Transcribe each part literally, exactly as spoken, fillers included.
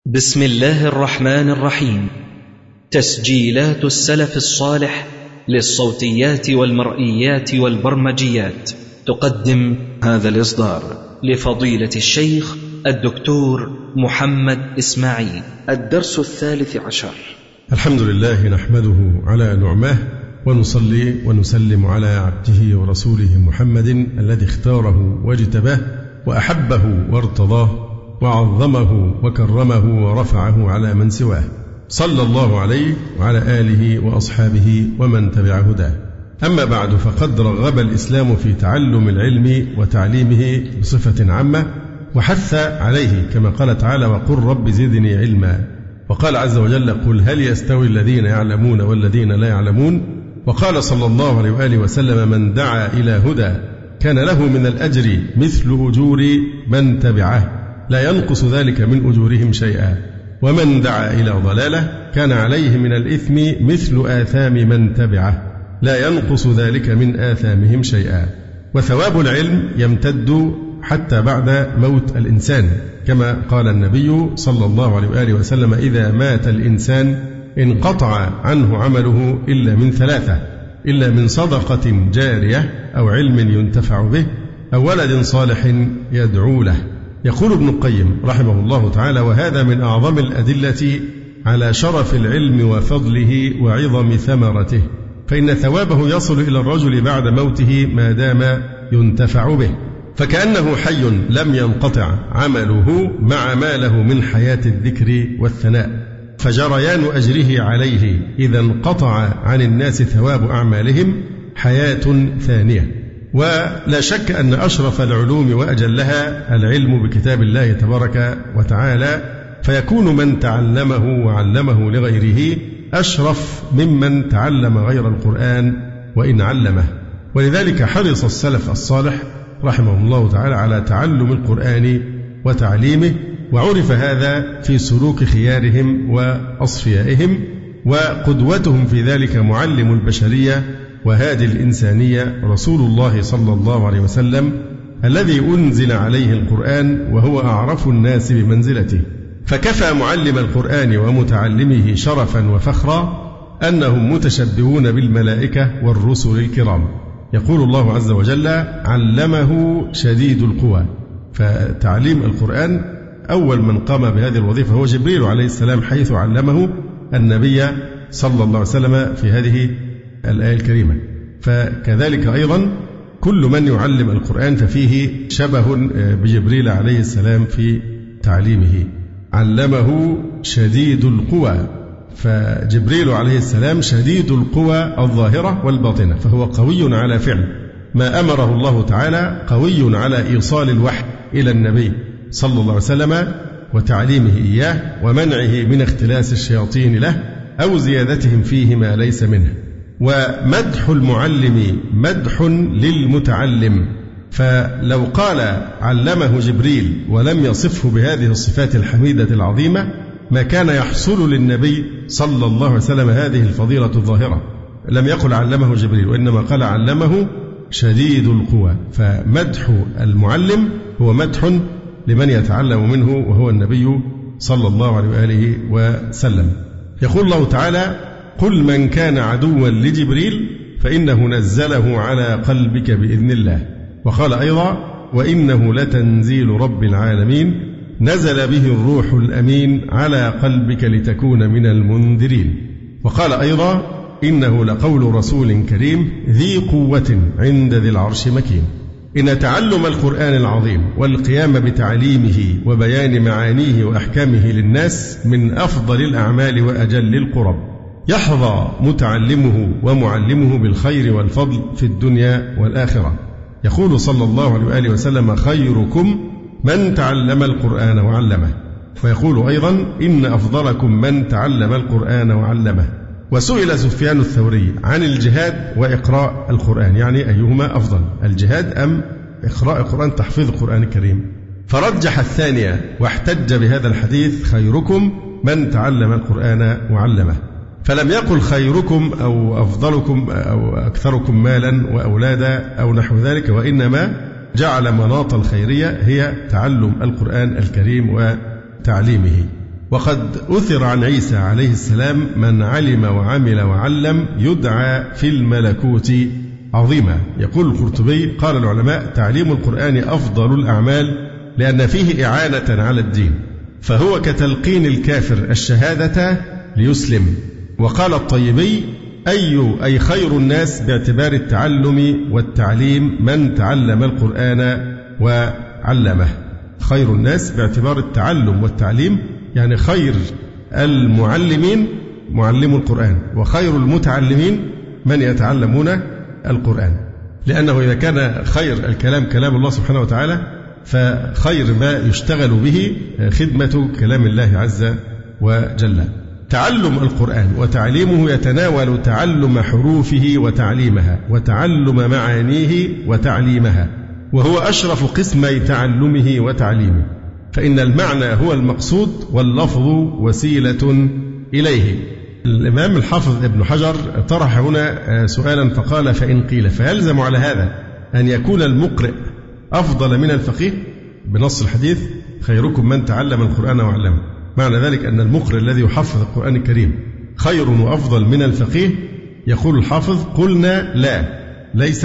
بسم الله الرحمن الرحيم. تسجيلات السلف الصالح للصوتيات والمرئيات والبرمجيات تقدم هذا الإصدار لفضيلة الشيخ الدكتور محمد إسماعيل. الدرس الثالث عشر. الحمد لله نحمده على نعمه، ونصلي ونسلم على عبده ورسوله محمد الذي اختاره واجتباه وأحبه وارتضاه وعظمه وكرمه ورفعه على من سواه، صلى الله عليه وعلى آله وأصحابه ومن تبع هداه. أما بعد، فقد رغب الإسلام في تعلم العلم وتعليمه بصفة عامة، وحث عليه كما قال تعالى: وقل رب زدني علما. وقال عز وجل: قل هل يستوي الذين يعلمون والذين لا يعلمون. وقال صلى الله عليه وآله وسلم: من دعا إلى هدى كان له من الأجر مثل أجور من تبعه لا ينقص ذلك من أجورهم شيئا، ومن دعا إلى ضلالة كان عليه من الإثم مثل آثام من تبعه لا ينقص ذلك من آثامهم شيئا. وثواب العلم يمتد حتى بعد موت الإنسان، كما قال النبي صلى الله عليه وآله وسلم: إذا مات الإنسان انقطع عنه عمله إلا من ثلاثة، إلا من صدقة جارية أو علم ينتفع به أو ولد صالح يدعو له. يقول ابن القيم رحمه الله تعالى: وهذا من أعظم الأدلة على شرف العلم وفضله وعظم ثمرته، فإن ثوابه يصل إلى الرجل بعد موته ما دام ينتفع به، فكأنه حي لم ينقطع عمله مع ما له من حياة الذكر والثناء، فجريان أجره عليه إذا انقطع عن الناس ثواب أعمالهم حياة ثانية. ولا شك أن أشرف العلوم وأجلها العلم بكتاب الله تبارك وتعالى، فيكون من تعلمه وعلمه لغيره أشرف ممن تعلم غير القرآن وإن علمه. ولذلك حرص السلف الصالح رحمه الله تعالى على تعلم القرآن وتعليمه، وعرف هذا في سلوك خيارهم وأصفيائهم، وقدوتهم في ذلك معلم البشرية وهادي الإنسانية رسول الله صلى الله عليه وسلم، الذي أنزل عليه القرآن وهو أعرف الناس بمنزلته. فكفى معلم القرآن ومتعلمه شرفا وفخرا أنهم متشبهون بالملائكة والرسل الكرام. يقول الله عز وجل: علمه شديد القوى. فتعليم القرآن أول من قام بهذه الوظيفة هو جبريل عليه السلام، حيث علمه النبي صلى الله عليه وسلم في هذه الآية الكريمة. فكذلك أيضا كل من يعلم القرآن ففيه شبه بجبريل عليه السلام في تعليمه. علمه شديد القوى، فجبريل عليه السلام شديد القوى الظاهرة والباطنة، فهو قوي على فعل ما أمره الله تعالى، قوي على إيصال الوحي إلى النبي صلى الله عليه وسلم وتعليمه إياه ومنعه من اختلاس الشياطين له أو زيادتهم فيه ما ليس منه. ومدح المعلم مدح للمتعلم، فلو قال علمه جبريل ولم يصفه بهذه الصفات الحميدة العظيمة ما كان يحصل للنبي صلى الله عليه وسلم هذه الفضيلة الظاهرة. لم يقل علمه جبريل، وإنما قال علمه شديد القوى. فمدح المعلم هو مدح لمن يتعلم منه وهو النبي صلى الله عليه وآله وسلم. يقول الله تعالى: قل من كان عدوا لجبريل فإنه نزله على قلبك بإذن الله. وقال أيضا: وإنه لتنزيل رب العالمين نزل به الروح الأمين على قلبك لتكون من المنذرين. وقال أيضا: إنه لقول رسول كريم ذي قوة عند ذي العرش مكين. إن تعلم القرآن العظيم والقيام بتعليمه وبيان معانيه وأحكامه للناس من أفضل الأعمال وأجل القرب، يحظى متعلمه ومعلمه بالخير والفضل في الدنيا والآخرة. يقول صلى الله عليه وآله وسلم: خيركم من تعلم القرآن وعلمه. ويقول أيضا: إن أفضلكم من تعلم القرآن وعلمه. وسئل سفيان الثوري عن الجهاد وإقراء القرآن، يعني أيهما أفضل، الجهاد أم إقراء القرآن تحفيظ القرآن الكريم؟ فرجح الثانية واحتج بهذا الحديث: خيركم من تعلم القرآن وعلمه. فلم يقل خيركم أو أفضلكم أو أكثركم مالا وأولادا أو نحو ذلك، وإنما جعل مناط الخيرية هي تعلم القرآن الكريم وتعليمه. وقد أثر عن عيسى عليه السلام من علم وعمل وعلم يدعى في الملكوت عظيما. يقول القرطبي قال العلماء تعليم القرآن أفضل الأعمال لأن فيه إعانة على الدين، فهو كتلقين الكافر الشهادة ليسلم. وقال الطيبي أي أي خير الناس باعتبار التعلم والتعليم من تعلم القرآن وعلمه. خير الناس باعتبار التعلم والتعليم يعني خير المعلمين معلم القرآن، وخير المتعلمين من يتعلمون القرآن، لأنه إذا كان خير الكلام كلام الله سبحانه وتعالى فخير ما يشتغل به خدمة كلام الله عز وجل. تعلم القرآن وتعليمه يتناول تعلم حروفه وتعليمها، وتعلم معانيه وتعليمها، وهو أشرف قسمي تعلمه وتعليمه، فإن المعنى هو المقصود واللفظ وسيلة إليه. الإمام الحافظ ابن حجر طرح هنا سؤالا فقال فإن قيل فيلزم على هذا أن يكون المقرئ أفضل من الفقيه بنص الحديث خيركم من تعلم القرآن وعلمه، معنى ذلك أن المقرئ الذي يحفظ القرآن الكريم خير وأفضل من الفقيه؟ يقول الحافظ قلنا لا، ليس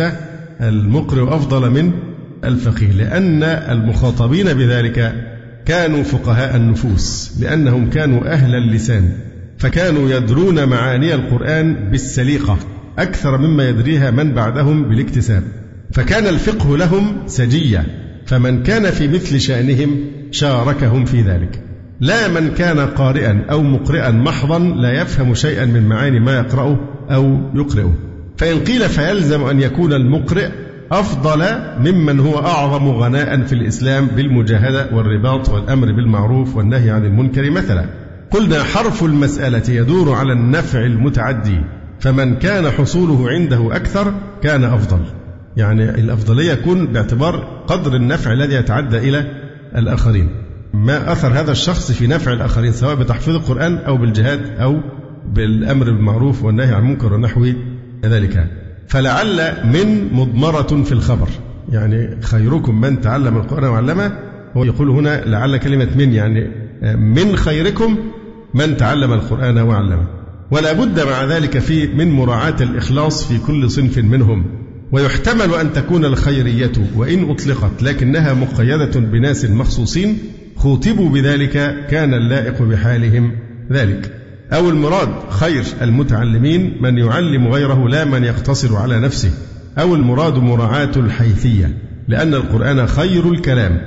المقرئ أفضل من الفقيه، لأن المخاطبين بذلك كانوا فقهاء النفوس، لأنهم كانوا أهل اللسان، فكانوا يدرون معاني القرآن بالسليقة أكثر مما يدريها من بعدهم بالاكتساب، فكان الفقه لهم سجية، فمن كان في مثل شأنهم شاركهم في ذلك، لا من كان قارئا أو مقرئا محضا لا يفهم شيئا من معاني ما يقرأه أو يقرأه. فإن قيل فيلزم أن يكون المقرئ أفضل ممن هو أعظم غناء في الإسلام بالمجاهدة والرباط والأمر بالمعروف والنهي عن المنكر مثلا. قلنا حرف المسألة يدور على النفع المتعدي، فمن كان حصوله عنده أكثر كان أفضل، يعني الأفضلية يكون باعتبار قدر النفع الذي يتعدى إلى الآخرين، ما أثر هذا الشخص في نفع الآخرين سواء بتحفيظ القرآن أو بالجهاد أو بالأمر بالمعروف والنهي عن المنكر ونحو ذلك. فلعل من مضمرة في الخبر، يعني خيركم من تعلم القرآن وعلمه، هو يقول هنا لعل كلمة من يعني من خيركم من تعلم القرآن وعلمه، ولا بد مع ذلك في من مراعاة الإخلاص في كل صنف منهم. ويحتمل أن تكون الخيرية وإن أطلقت لكنها مقيدة بناس مخصوصين خوطبوا بذلك كان اللائق بحالهم ذلك، أو المراد خير المتعلمين من يعلم غيره لا من يقتصر على نفسه، أو المراد مراعاة الحيثية لأن القرآن خير الكلام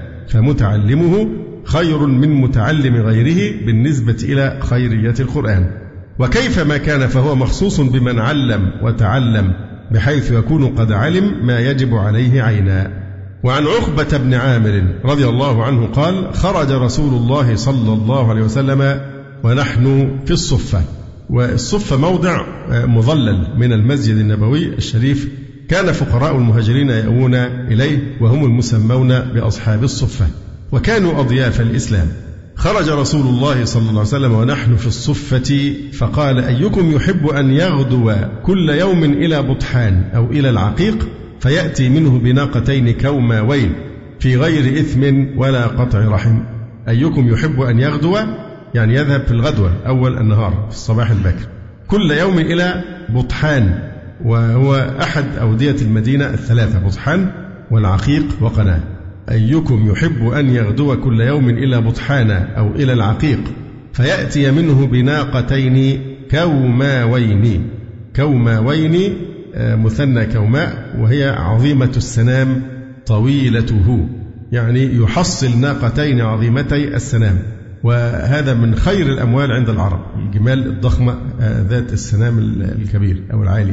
فمتعلمه خير من متعلم غيره بالنسبة إلى خيرية القرآن. وكيف ما كان فهو مخصوص بمن علم وتعلم بحيث يكون قد علم ما يجب عليه عينا. وعن عقبة بن عامر رضي الله عنه قال خرج رسول الله صلى الله عليه وسلم ونحن في الصفة، والصفة موضع مظلل من المسجد النبوي الشريف، كان فقراء المهاجرين يأوون إليه وهم المسمون بأصحاب الصفة، وكانوا أضياف الإسلام. خرج رسول الله صلى الله عليه وسلم ونحن في الصفة فقال أيكم يحب أن يغدو كل يوم إلى بطحان أو إلى العقيق فيأتي منه بناقتين كوماوين في غير إثم ولا قطع رحم. أيكم يحب أن يغدو يعني يذهب في الغدوة أول النهار في الصباح الباكر كل يوم إلى بطحان، وهو أحد أودية المدينة الثلاثة، بطحان والعقيق وقناة. أيكم يحب أن يغدو كل يوم إلى بطحان أو إلى العقيق فيأتي منه بناقتين كوماوين. كوماوين مثنى كوماء، وهي عظيمة السنام طويلته، يعني يحصل ناقتين عظيمتي السنام، وهذا من خير الأموال عند العرب، الجمال الضخمة ذات السنام الكبير أو العالي.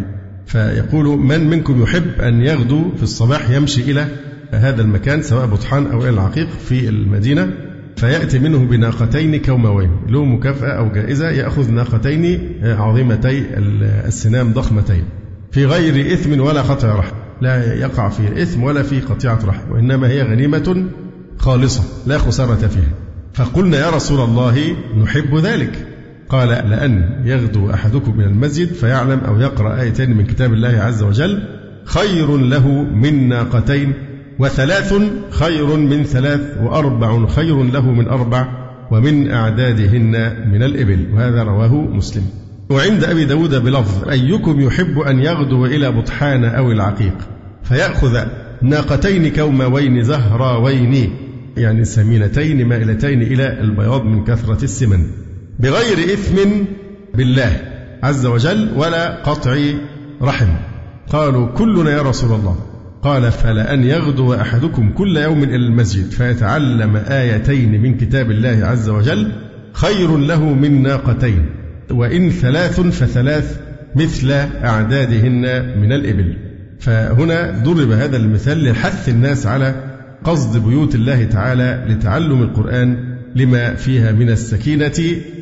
فيقول من منكم يحب أن يغدو في الصباح يمشي إلى هذا المكان سواء بطحان أو إلى العقيق في المدينة فيأتي منه بناقتين كوماوين، له مكافأة أو جائزة، يأخذ ناقتين عظيمتي السنام ضخمتين في غير إثم ولا قطع رحم، لا يقع في إثم ولا في قطيعة رحم، وإنما هي غنيمة خالصة لا خسارة فيها. فقلنا يا رسول الله نحب ذلك، قال لأن يغدو أحدكم من المسجد فيعلم أو يقرأ آيتين من كتاب الله عز وجل خير له من ناقتين، وثلاث خير من ثلاث، وأربع خير له من أربع، ومن أعدادهن من الإبل، وهذا رواه مسلم. وعند أبي داود بلفظ: أيكم يحب أن يغدو إلى بطحان أو العقيق فيأخذ ناقتين كوموين زهراوين، يعني سمينتين مائلتين إلى البياض من كثرة السمن، بغير إثم بالله عز وجل ولا قطع رحم. قالوا: كلنا يا رسول الله. قال: فلأن يغدو أحدكم كل يوم إلى المسجد فيتعلم آيتين من كتاب الله عز وجل خير له من ناقتين، وإن ثلاث فثلاث مثل أعدادهن من الإبل. فهنا ضرب هذا المثال لحث الناس على قصد بيوت الله تعالى لتعلم القرآن لما فيها من السكينة،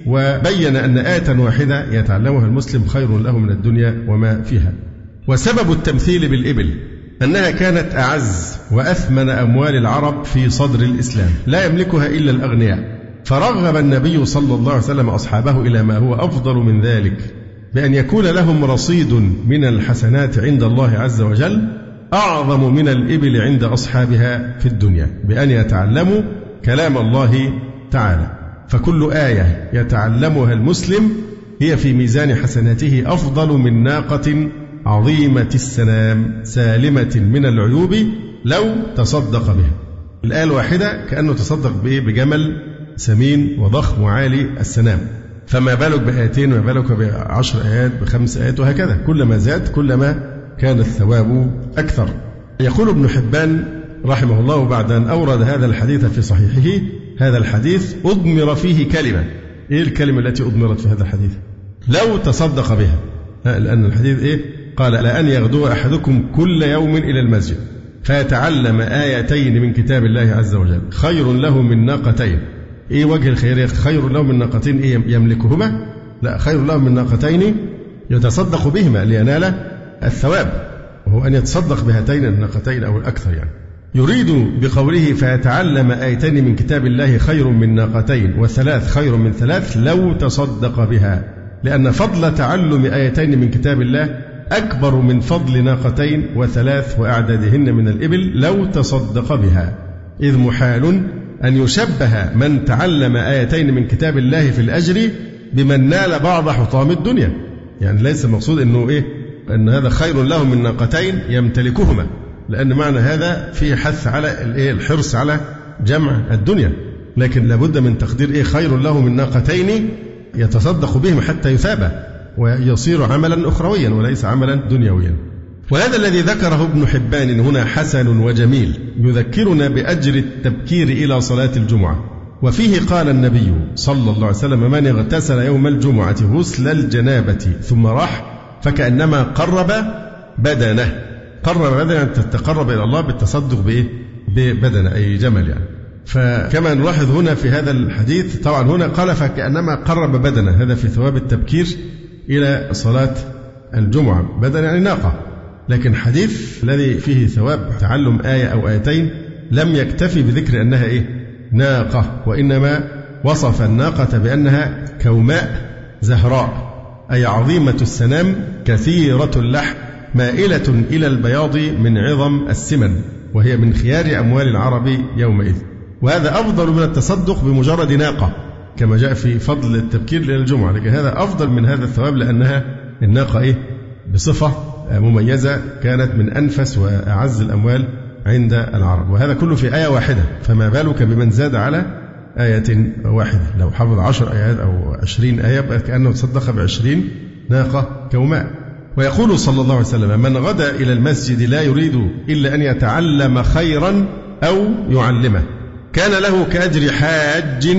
وبين أن آية واحدة يتعلمها المسلم خير له من الدنيا وما فيها. وسبب التمثيل بالإبل أنها كانت أعز وأثمن أموال العرب في صدر الإسلام، لا يملكها إلا الأغنياء، فرغب النبي صلى الله عليه وسلم أصحابه إلى ما هو أفضل من ذلك، بأن يكون لهم رصيد من الحسنات عند الله عز وجل أعظم من الإبل عند أصحابها في الدنيا، بأن يتعلموا كلام الله تعالى. فكل آية يتعلمها المسلم هي في ميزان حسناته أفضل من ناقة عظيمة السنام سالمة من العيوب لو تصدق بها. الآية الواحدة كأنه تصدق بجمل سمين وضخم وعالي السنام، فما بالك بآيتين، وما بالك بعشر آيات، بخمس آيات، وهكذا. كلما زاد كلما كان الثواب أكثر. يقول ابن حبان رحمه الله بعد أن أورد هذا الحديث في صحيحه: هذا الحديث أضمر فيه كلمة. إيه الكلمة التي أضمرت في هذا الحديث؟ لو تصدق بها. لأن الحديث إيه؟ قال: لأن يغدو أحدكم كل يوم إلى المسجد فيتعلم آيتين من كتاب الله عز وجل خير له من ناقتين. إيه وجه الخيرية؟ خير له من ناقتين إيه يملكهما؟ لا، خير له من ناقتين يتصدق بهما لينال الثواب، وهو أن يتصدق بهاتين الناقتين أو الأكثر. يعني يريد بقوله فيتعلم آيتين من كتاب الله خير من ناقتين وثلاث خير من ثلاث لو تصدق بها، لأن فضل تعلم آيتين من كتاب الله أكبر من فضل ناقتين وثلاث وأعدادهن من الإبل لو تصدق بها، إذ محال أن يشبه من تعلم آيتين من كتاب الله في الأجر بمن نال بعض حطام الدنيا. يعني ليس المقصود أنه إيه أن هذا خير له من ناقتين يمتلكهما، لأن معنى هذا فيه حث على الحرص على جمع الدنيا، لكن لابد من تقدير إيه خير له من ناقتين يتصدق بهم حتى يثابه ويصير عملا أخرويا وليس عملا دنيويا. وهذا الذي ذكره ابن حبان هنا حسن وجميل، يذكرنا بأجر التبكير إلى صلاة الجمعة. وفيه قال النبي صلى الله عليه وسلم: من اغتسل يوم الجمعة غسل الجنابة ثم راح فكأنما قرب بدنه. قرب بدنه تتقرب إلى الله بالتصدق بإيه؟ ببدنه، أي جمل يعني. فكما نلاحظ هنا في هذا الحديث، طبعا هنا قال فكأنما قرب بدنه، هذا في ثواب التبكير إلى صلاة الجمعة. بدن يعني ناقة، لكن حديث الذي فيه ثواب تعلم آية أو آيتين لم يكتفي بذكر أنها إيه؟ ناقة، وإنما وصف الناقة بأنها كوماء زهراء، أي عظيمة السنام كثيرة اللحم مائلة إلى البياض من عظم السمن، وهي من خيار أموال العرب يومئذ. وهذا أفضل من التصدق بمجرد ناقة كما جاء في فضل التبكير إلى الجمعة، لكن هذا أفضل من هذا الثواب لأنها الناقة إيه؟ بصفة مميزة كانت من أنفس وأعز الأموال عند العرب، وهذا كله في آية واحدة، فما بالك بمن زاد على آية واحدة. لو حفظ عشر آيات أو عشرين آية كأنه تصدق بعشرين ناقة كوماء. ويقول صلى الله عليه وسلم: من غدا إلى المسجد لا يريد إلا أن يتعلم خيرا أو يعلمه كان له كأجر حاج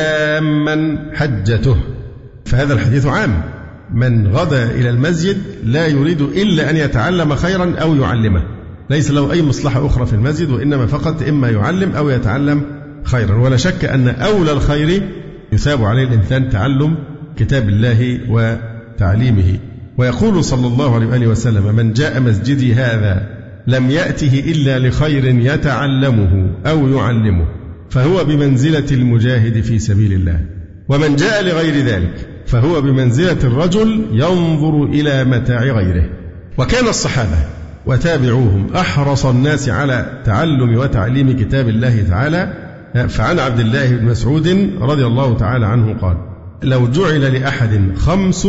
تاما حجته. فهذا الحديث عام، من غدا إلى المسجد لا يريد إلا أن يتعلم خيرا أو يعلمه، ليس له أي مصلحة أخرى في المسجد، وإنما فقط إما يعلم أو يتعلم خيرا. ولا شك أن أولى الخير يثاب عليه الإنسان تعلم كتاب الله وتعليمه. ويقول صلى الله عليه وآله وسلم: من جاء مسجدي هذا لم يأته إلا لخير يتعلمه أو يعلمه فهو بمنزلة المجاهد في سبيل الله، ومن جاء لغير ذلك فهو بمنزلة الرجل ينظر إلى متاع غيره. وكان الصحابة وتابعوهم أحرص الناس على تعلم وتعليم كتاب الله تعالى فعن عبد الله بن مسعود رضي الله تعالى عنه قال: لو جعل لأحد خمس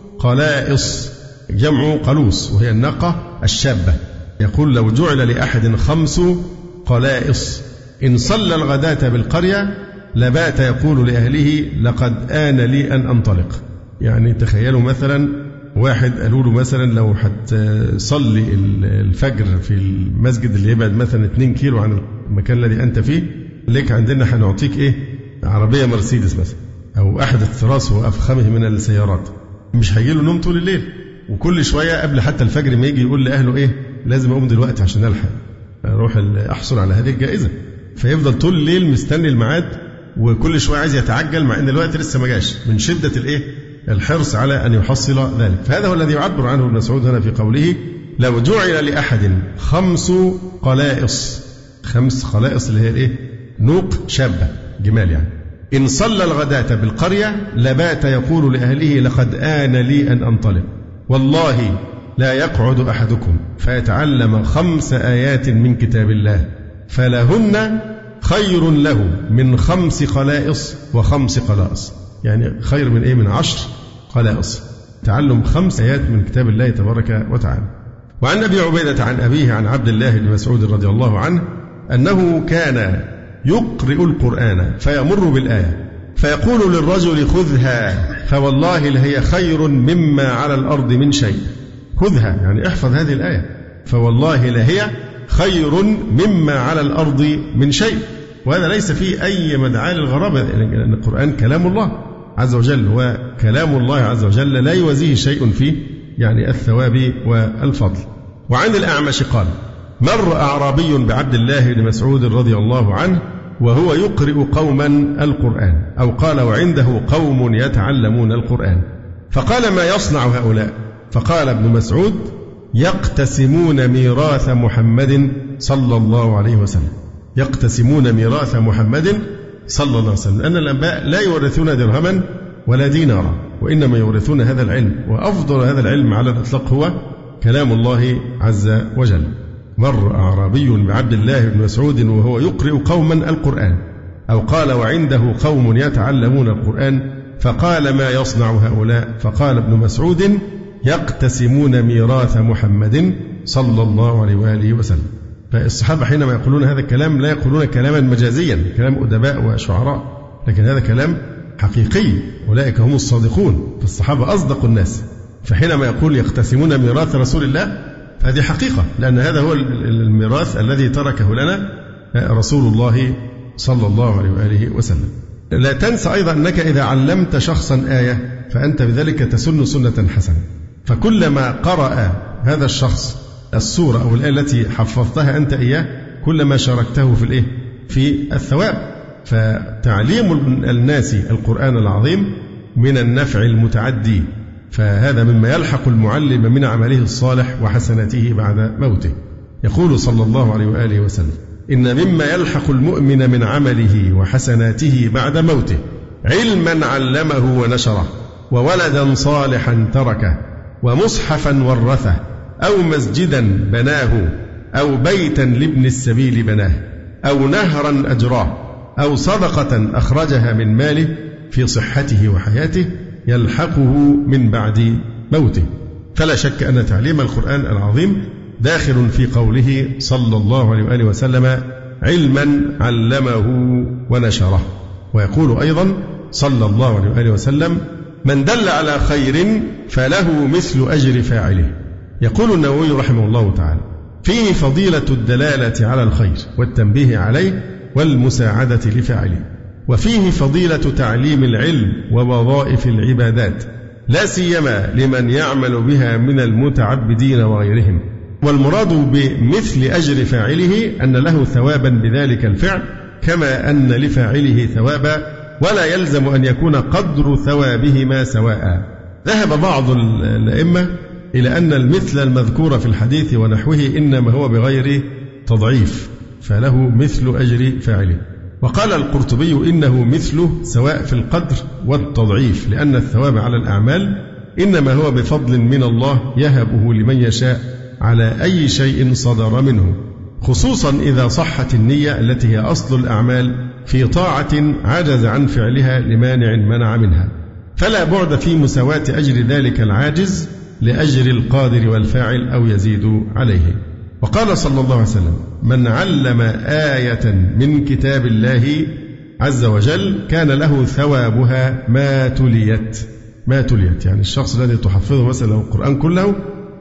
قلائص، جمع قلوس وهي الناقة الشابة، يقول: لو جعل لأحد خمس قلائص إن صلى الغداة بالقرية لبات يقول لأهله: لقد آن لي أن أنطلق. يعني تخيلوا مثلا واحد قالوا له مثلا لو هتصلي الفجر في المسجد اللي يبعد مثلا اتنين كيلو عن المكان الذي أنت فيه، لك عندنا هنعطيك إيه؟ عربية مرسيدس مثلا، أو أحد الثراث وأفخمه من السيارات. مش هيجيله نوم طول الليل، وكل شوية قبل حتى الفجر ما يجي يقول لأهله إيه؟ لازم أقوم دلوقتي عشان ألحق أروح أحصل على هذه الجائزة. فيفضل طول الليل مستني الميعاد، وكل شوية عايز يتعجل مع أن الوقت لسه ما جاش، من شدة الإيه؟ الحرص على أن يحصل ذلك. فهذا هو الذي يعبر عنه ابن مسعود هنا في قوله: لو جعل لأحد خمس قلائص. خمس قلائص اللي هي الإيه؟ نوق شابة، جمال يعني. إن صلى الغداة بالقرية لبات يقول لأهله: لقد آن لي أن أنطلق. والله لا يقعد أحدكم فيتعلم خمس آيات من كتاب الله فلهن خير له من خمس قلائص وخمس قلائص. يعني خير من إيه؟ من عشر قلائص. تعلم خمس آيات من كتاب الله تبارك وتعالى. وعن أبي عبيدة عن أبيه عن عبد الله بن مسعود رضي الله عنه أنه كان يقرئ القرآن فيمر بالآية فيقول للرجل: خذها فوالله لهي خير مما على الأرض من شيء. خذها يعني احفظ هذه الآية، فوالله لهي خير مما على الأرض من شيء. وهذا ليس فيه أي مدعاة للغرابة، لأن القرآن كلام الله عز وجل، وكلام الله عز وجل لا يوازيه شيء فيه يعني الثواب والفضل. وعن الأعمش قال: مر أعرابي بعبد الله بن مسعود رضي الله عنه وهو يقرئ قوما القرآن، أو قال: وعنده قوم يتعلمون القرآن، فقال: ما يصنع هؤلاء؟ فقال ابن مسعود: يقتسمون ميراث محمد صلى الله عليه وسلم. يقتسمون ميراث محمد صلى الله عليه وسلم، لأن الأنبياء لا يورثون درهما ولا دينارا، وإنما يورثون هذا العلم، وأفضل هذا العلم على الإطلاق هو كلام الله عز وجل. مر أعرابي بعبد الله بن مسعود وهو يقرئ قوما القرآن، أو قال: وعنده قوم يتعلمون القرآن، فقال: ما يصنع هؤلاء؟ فقال ابن مسعود: يقتسمون ميراث محمد صلى الله عليه وآله وسلم. فالصحابة حينما يقولون هذا الكلام لا يقولون كلاما مجازيا، كلام أدباء وشعراء، لكن هذا كلام حقيقي. أولئك هم الصادقون، فالصحابة أصدق الناس. فحينما يقول يقتسمون ميراث رسول الله فهذه حقيقة، لأن هذا هو الميراث الذي تركه لنا رسول الله صلى الله عليه وآله وسلم. لا تنسى أيضا أنك إذا علمت شخصا آية فأنت بذلك تسن سنة حسنة، فكلما قرأ هذا الشخص السورة أو الآية التي حفظتها أنت إياه كلما شاركته في الإيه؟ في الثواب. فتعليم الناس القرآن العظيم من النفع المتعدي، فهذا مما يلحق المعلم من عمله الصالح وحسناته بعد موته. يقول صلى الله عليه وآله وسلم: إن مما يلحق المؤمن من عمله وحسناته بعد موته علما علمه ونشره، وولدا صالحا تركه، ومصحفا ورثه، أو مسجدا بناه، أو بيتا لابن السبيل بناه، أو نهرا أجراه، أو صدقة أخرجها من ماله في صحته وحياته يلحقه من بعد موته. فلا شك أن تعليم القرآن العظيم داخل في قوله صلى الله عليه وآله وسلم: علما علمه ونشره. ويقول أيضا صلى الله عليه وآله وسلم: من دل على خير فله مثل أجر فاعله. يقول النووي رحمه الله تعالى: فيه فضيلة الدلالة على الخير والتنبيه عليه والمساعدة لفاعله، وفيه فضيلة تعليم العلم ووظائف العبادات، لا سيما لمن يعمل بها من المتعبدين وغيرهم. والمراد بمثل أجر فاعله أن له ثوابا بذلك الفعل كما أن لفاعله ثوابا، ولا يلزم أن يكون قدر ثوابهما سواء. ذهب بعض الأئمة إلى أن المثل المذكور في الحديث ونحوه إنما هو بغير تضعيف، فله مثل أجر فاعله. وقال القرطبي: إنه مثله سواء في القدر والتضعيف، لأن الثواب على الأعمال إنما هو بفضل من الله يهبه لمن يشاء على أي شيء صدر منه، خصوصا إذا صحت النية التي هي أصل الأعمال، في طاعة عجز عن فعلها لمانع منع منها، فلا بعد في مساواة أجر ذلك العاجز لأجر القادر والفاعل أو يزيد عليه. وقال صلى الله عليه وسلم: من علم آية من كتاب الله عز وجل كان له ثوابها ما تليت. ما تليت يعني الشخص الذي تحفظه مثلا القرآن كله،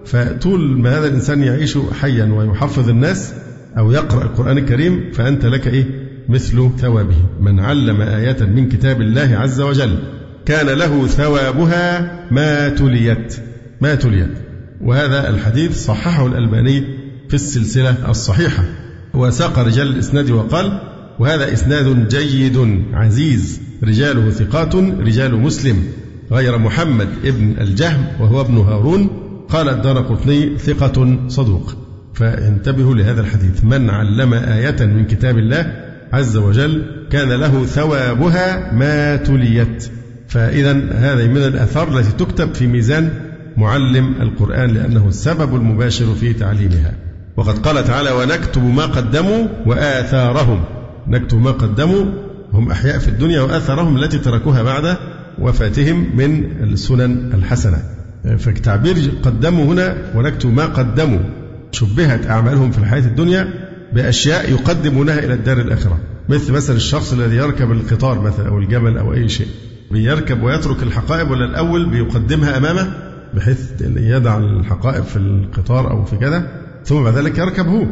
فطول ما هذا الإنسان يعيش حيا ويحفظ الناس أو يقرأ القرآن الكريم فأنت لك إيه؟ مثل ثوابه. من علم آية من كتاب الله عز وجل كان له ثوابها ما تليت. ما تليت. وهذا الحديث صححه الألباني في السلسلة الصحيحة، وساق رجال الإسناد وقال: وهذا إسناد جيد عزيز رجاله ثقات رجال مسلم غير محمد ابن الجهم وهو ابن هارون. قال الدارقطني: ثقة صدوق. فانتبهوا لهذا الحديث: من علم آية من كتاب الله عز وجل كان له ثوابها ما تليت. فإذا هذا من الآثار التي تكتب في ميزان معلم القرآن لأنه السبب المباشر في تعليمها. وقد قال تعالى: ونكتب ما قدموا وآثارهم. نكتب ما قدموا، هم أحياء في الدنيا، وآثارهم التي تركوها بعد وفاتهم من السنن الحسنة. فالتعبير قدموا هنا ونكتب ما قدموا شبهت أعمالهم في الحياة الدنيا بأشياء يقدمونها إلى الدار الآخرة، مثل مثلا الشخص الذي يركب القطار مثلا أو الجمل أو أي شيء، بيركب ويترك الحقائب ولا الأول بيقدمها أمامه بحيث يدع الحقائب في القطار أو في كذا ثم بعد ذلك يركب هو.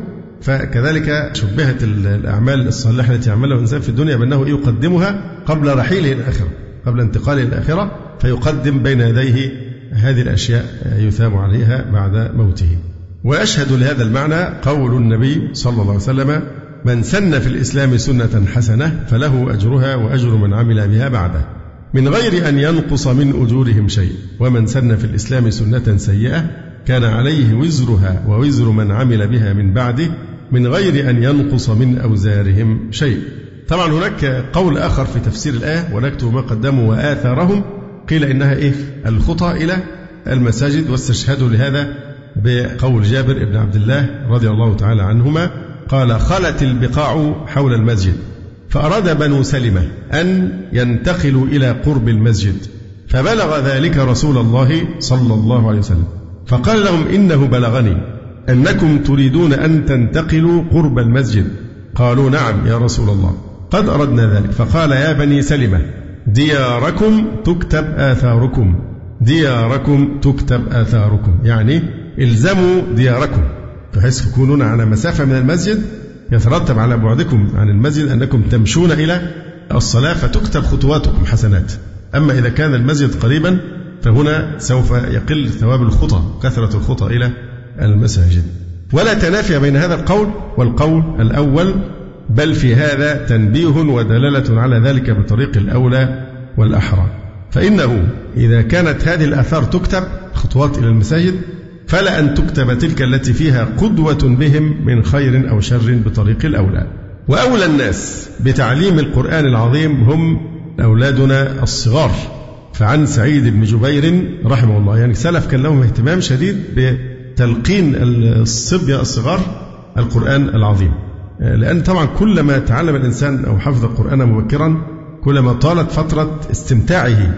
فكذلك شبهت الأعمال الصالحة التي يعملها الإنسان في الدنيا بأنه يقدمها قبل رحيله الآخرة، قبل انتقاله الآخرة، فيقدم بين يديه هذه الأشياء يثاب عليها بعد موته. وأشهد لهذا المعنى قول النبي صلى الله عليه وسلم: من سن في الإسلام سنة حسنة فله أجرها وأجر من عمل بها بعده من غير أن ينقص من أجورهم شيء، ومن سن في الإسلام سنة سيئة كان عليه وزرها ووزر من عمل بها من بعده من غير أن ينقص من أوزارهم شيء. طبعا هناك قول آخر في تفسير الآية: ونكتب ما قدموا وآثارهم، قيل إنها إيه؟ الخطى إلى المساجد، واستشهدوا لهذا بقول جابر بن عبد الله رضي الله تعالى عنهما قال: خلت البقاع حول المسجد فأراد بنو سلمة أن ينتقلوا إلى قرب المسجد، فبلغ ذلك رسول الله صلى الله عليه وسلم فقال لهم: إنه بلغني أنكم تريدون أن تنتقلوا قرب المسجد. قالوا: نعم يا رسول الله، قد أردنا ذلك. فقال: يا بني سلمة دياركم تكتب آثاركم، دياركم تكتب آثاركم، يعني الزموا دياركم، بحيث تكونون على مسافة من المسجد يترتب على بعدكم عن المسجد أنكم تمشون إلى الصلاة فتكتب خطواتكم حسنات. أما إذا كان المسجد قريبا فهنا سوف يقل ثواب الخطى، كثرة الخطى إلى المساجد. ولا تنافي بين هذا القول والقول الأول، بل في هذا تنبيه ودلالة على ذلك بطريق الأولى والأحرى. فإنه إذا كانت هذه الآثار تكتب خطوات إلى المساجد فلا أن تكتب تلك التي فيها قدوة بهم من خير أو شر بطريق الأولى. وأولى الناس بتعليم القرآن العظيم هم أولادنا الصغار. فعن سعيد بن جبير رحمه الله، يعني سلف كان لهم اهتمام شديد بتلقين الصبية الصغار القرآن العظيم، لأن طبعا كلما تعلم الإنسان أو حفظ القرآن مبكرا كلما طالت فترة استمتاعه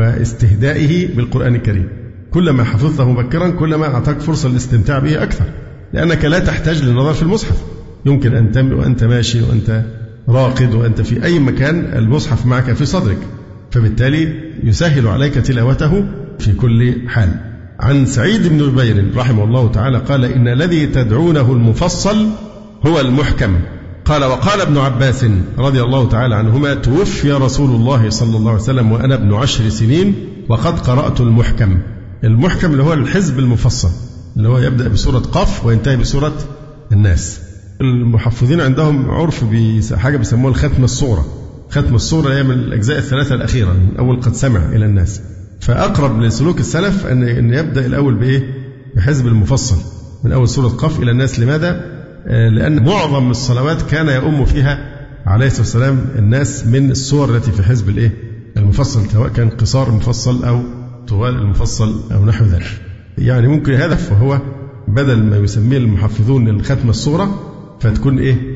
واستهدائه بالقرآن الكريم. كلما حفظته مبكرا كلما أعطاك فرصة للاستمتاع به أكثر، لأنك لا تحتاج للنظر في المصحف، يمكن أن تملأ وأنت ماشي وأنت راقد وأنت في أي مكان المصحف معك في صدرك، فبالتالي يسهل عليك تلاوته في كل حال. عن سعيد بن جبير رحمه الله تعالى قال: إن الذي تدعونه المفصل هو المحكم. قال: وقال ابن عباس رضي الله تعالى عنهما: توفي رسول الله صلى الله عليه وسلم وأنا ابن عشر سنين وقد قرأت المحكم. المحكم اللي هو الحزب المفصل، اللي هو يبدأ بسورة قاف وينتهي بسورة الناس. المحفظين عندهم عرف بحاجة بيسموها الختمة الصغرى. ختم الصورة هي من الأجزاء الثلاثة الأخيرة من أول قد سمع إلى الناس. فأقرب لسلوك السلف أن يبدأ الأول بإيه؟ بحزب المفصل من أول سورة قاف إلى الناس. لماذا؟ لأن معظم الصلوات كان يؤم فيها عليه الصلاة والسلام الناس من السور التي في حزب الإيه؟ المفصل، سواء كان قصار المفصل أو طوال المفصل أو نحو ذلك. يعني ممكن هدف وهو بدل ما يسميه المحفظون الختمة الصغرى فتكون إيه؟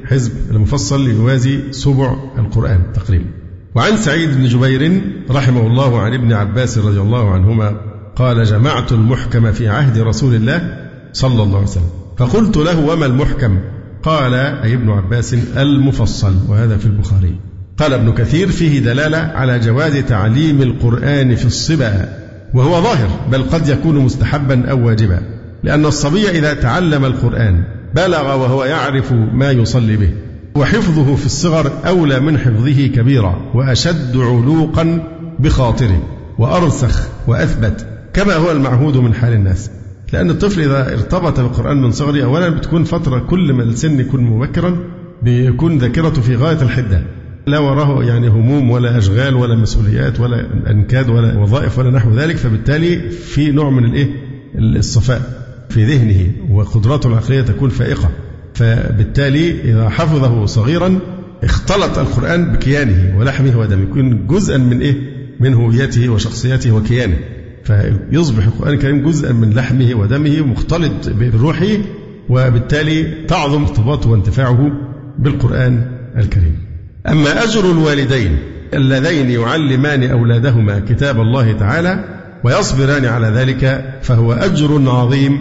حزب المفصل يوازي سبع القرآن تقريبا. وعن سعيد بن جبير رحمه الله عن ابن عباس رضي الله عنهما قال: جمعت المحكم في عهد رسول الله صلى الله عليه وسلم، فقلت له: وما المحكم؟ قال أي ابن عباس: المفصل، وهذا في البخاري. قال ابن كثير: فيه دلالة على جواز تعليم القرآن في الصبا، وهو ظاهر، بل قد يكون مستحبا أو واجبا، لأن الصبي إذا تعلم القرآن بلغ وهو يعرف ما يصلي به، وحفظه في الصغر أولى من حفظه كبيرا، وأشد علوقا بخاطره، وأرسخ وأثبت، كما هو المعهود من حال الناس. لأن الطفل إذا ارتبط بالقرآن من صغره أولا بتكون فترة كل ما السن يكون مبكرا بيكون ذاكرته في غاية الحدة، لا وراه يعني هموم ولا أشغال ولا مسؤوليات ولا أنكاد ولا وظائف ولا نحو ذلك، فبالتالي في نوع من الإيه الصفاء في ذهنه، وقدراته العقلية تكون فائقة. فبالتالي إذا حفظه صغيرا اختلط القرآن بكيانه ولحمه ودمه، يكون جزءا من إيه من هويته وشخصيته وكيانه، فيصبح القرآن الكريم جزءا من لحمه ودمه مختلط بروحه، وبالتالي تعظم ارتباطه وانتفاعه بالقرآن الكريم. أما أجر الوالدين اللذين يعلمان أولادهما كتاب الله تعالى ويصبران على ذلك فهو أجر عظيم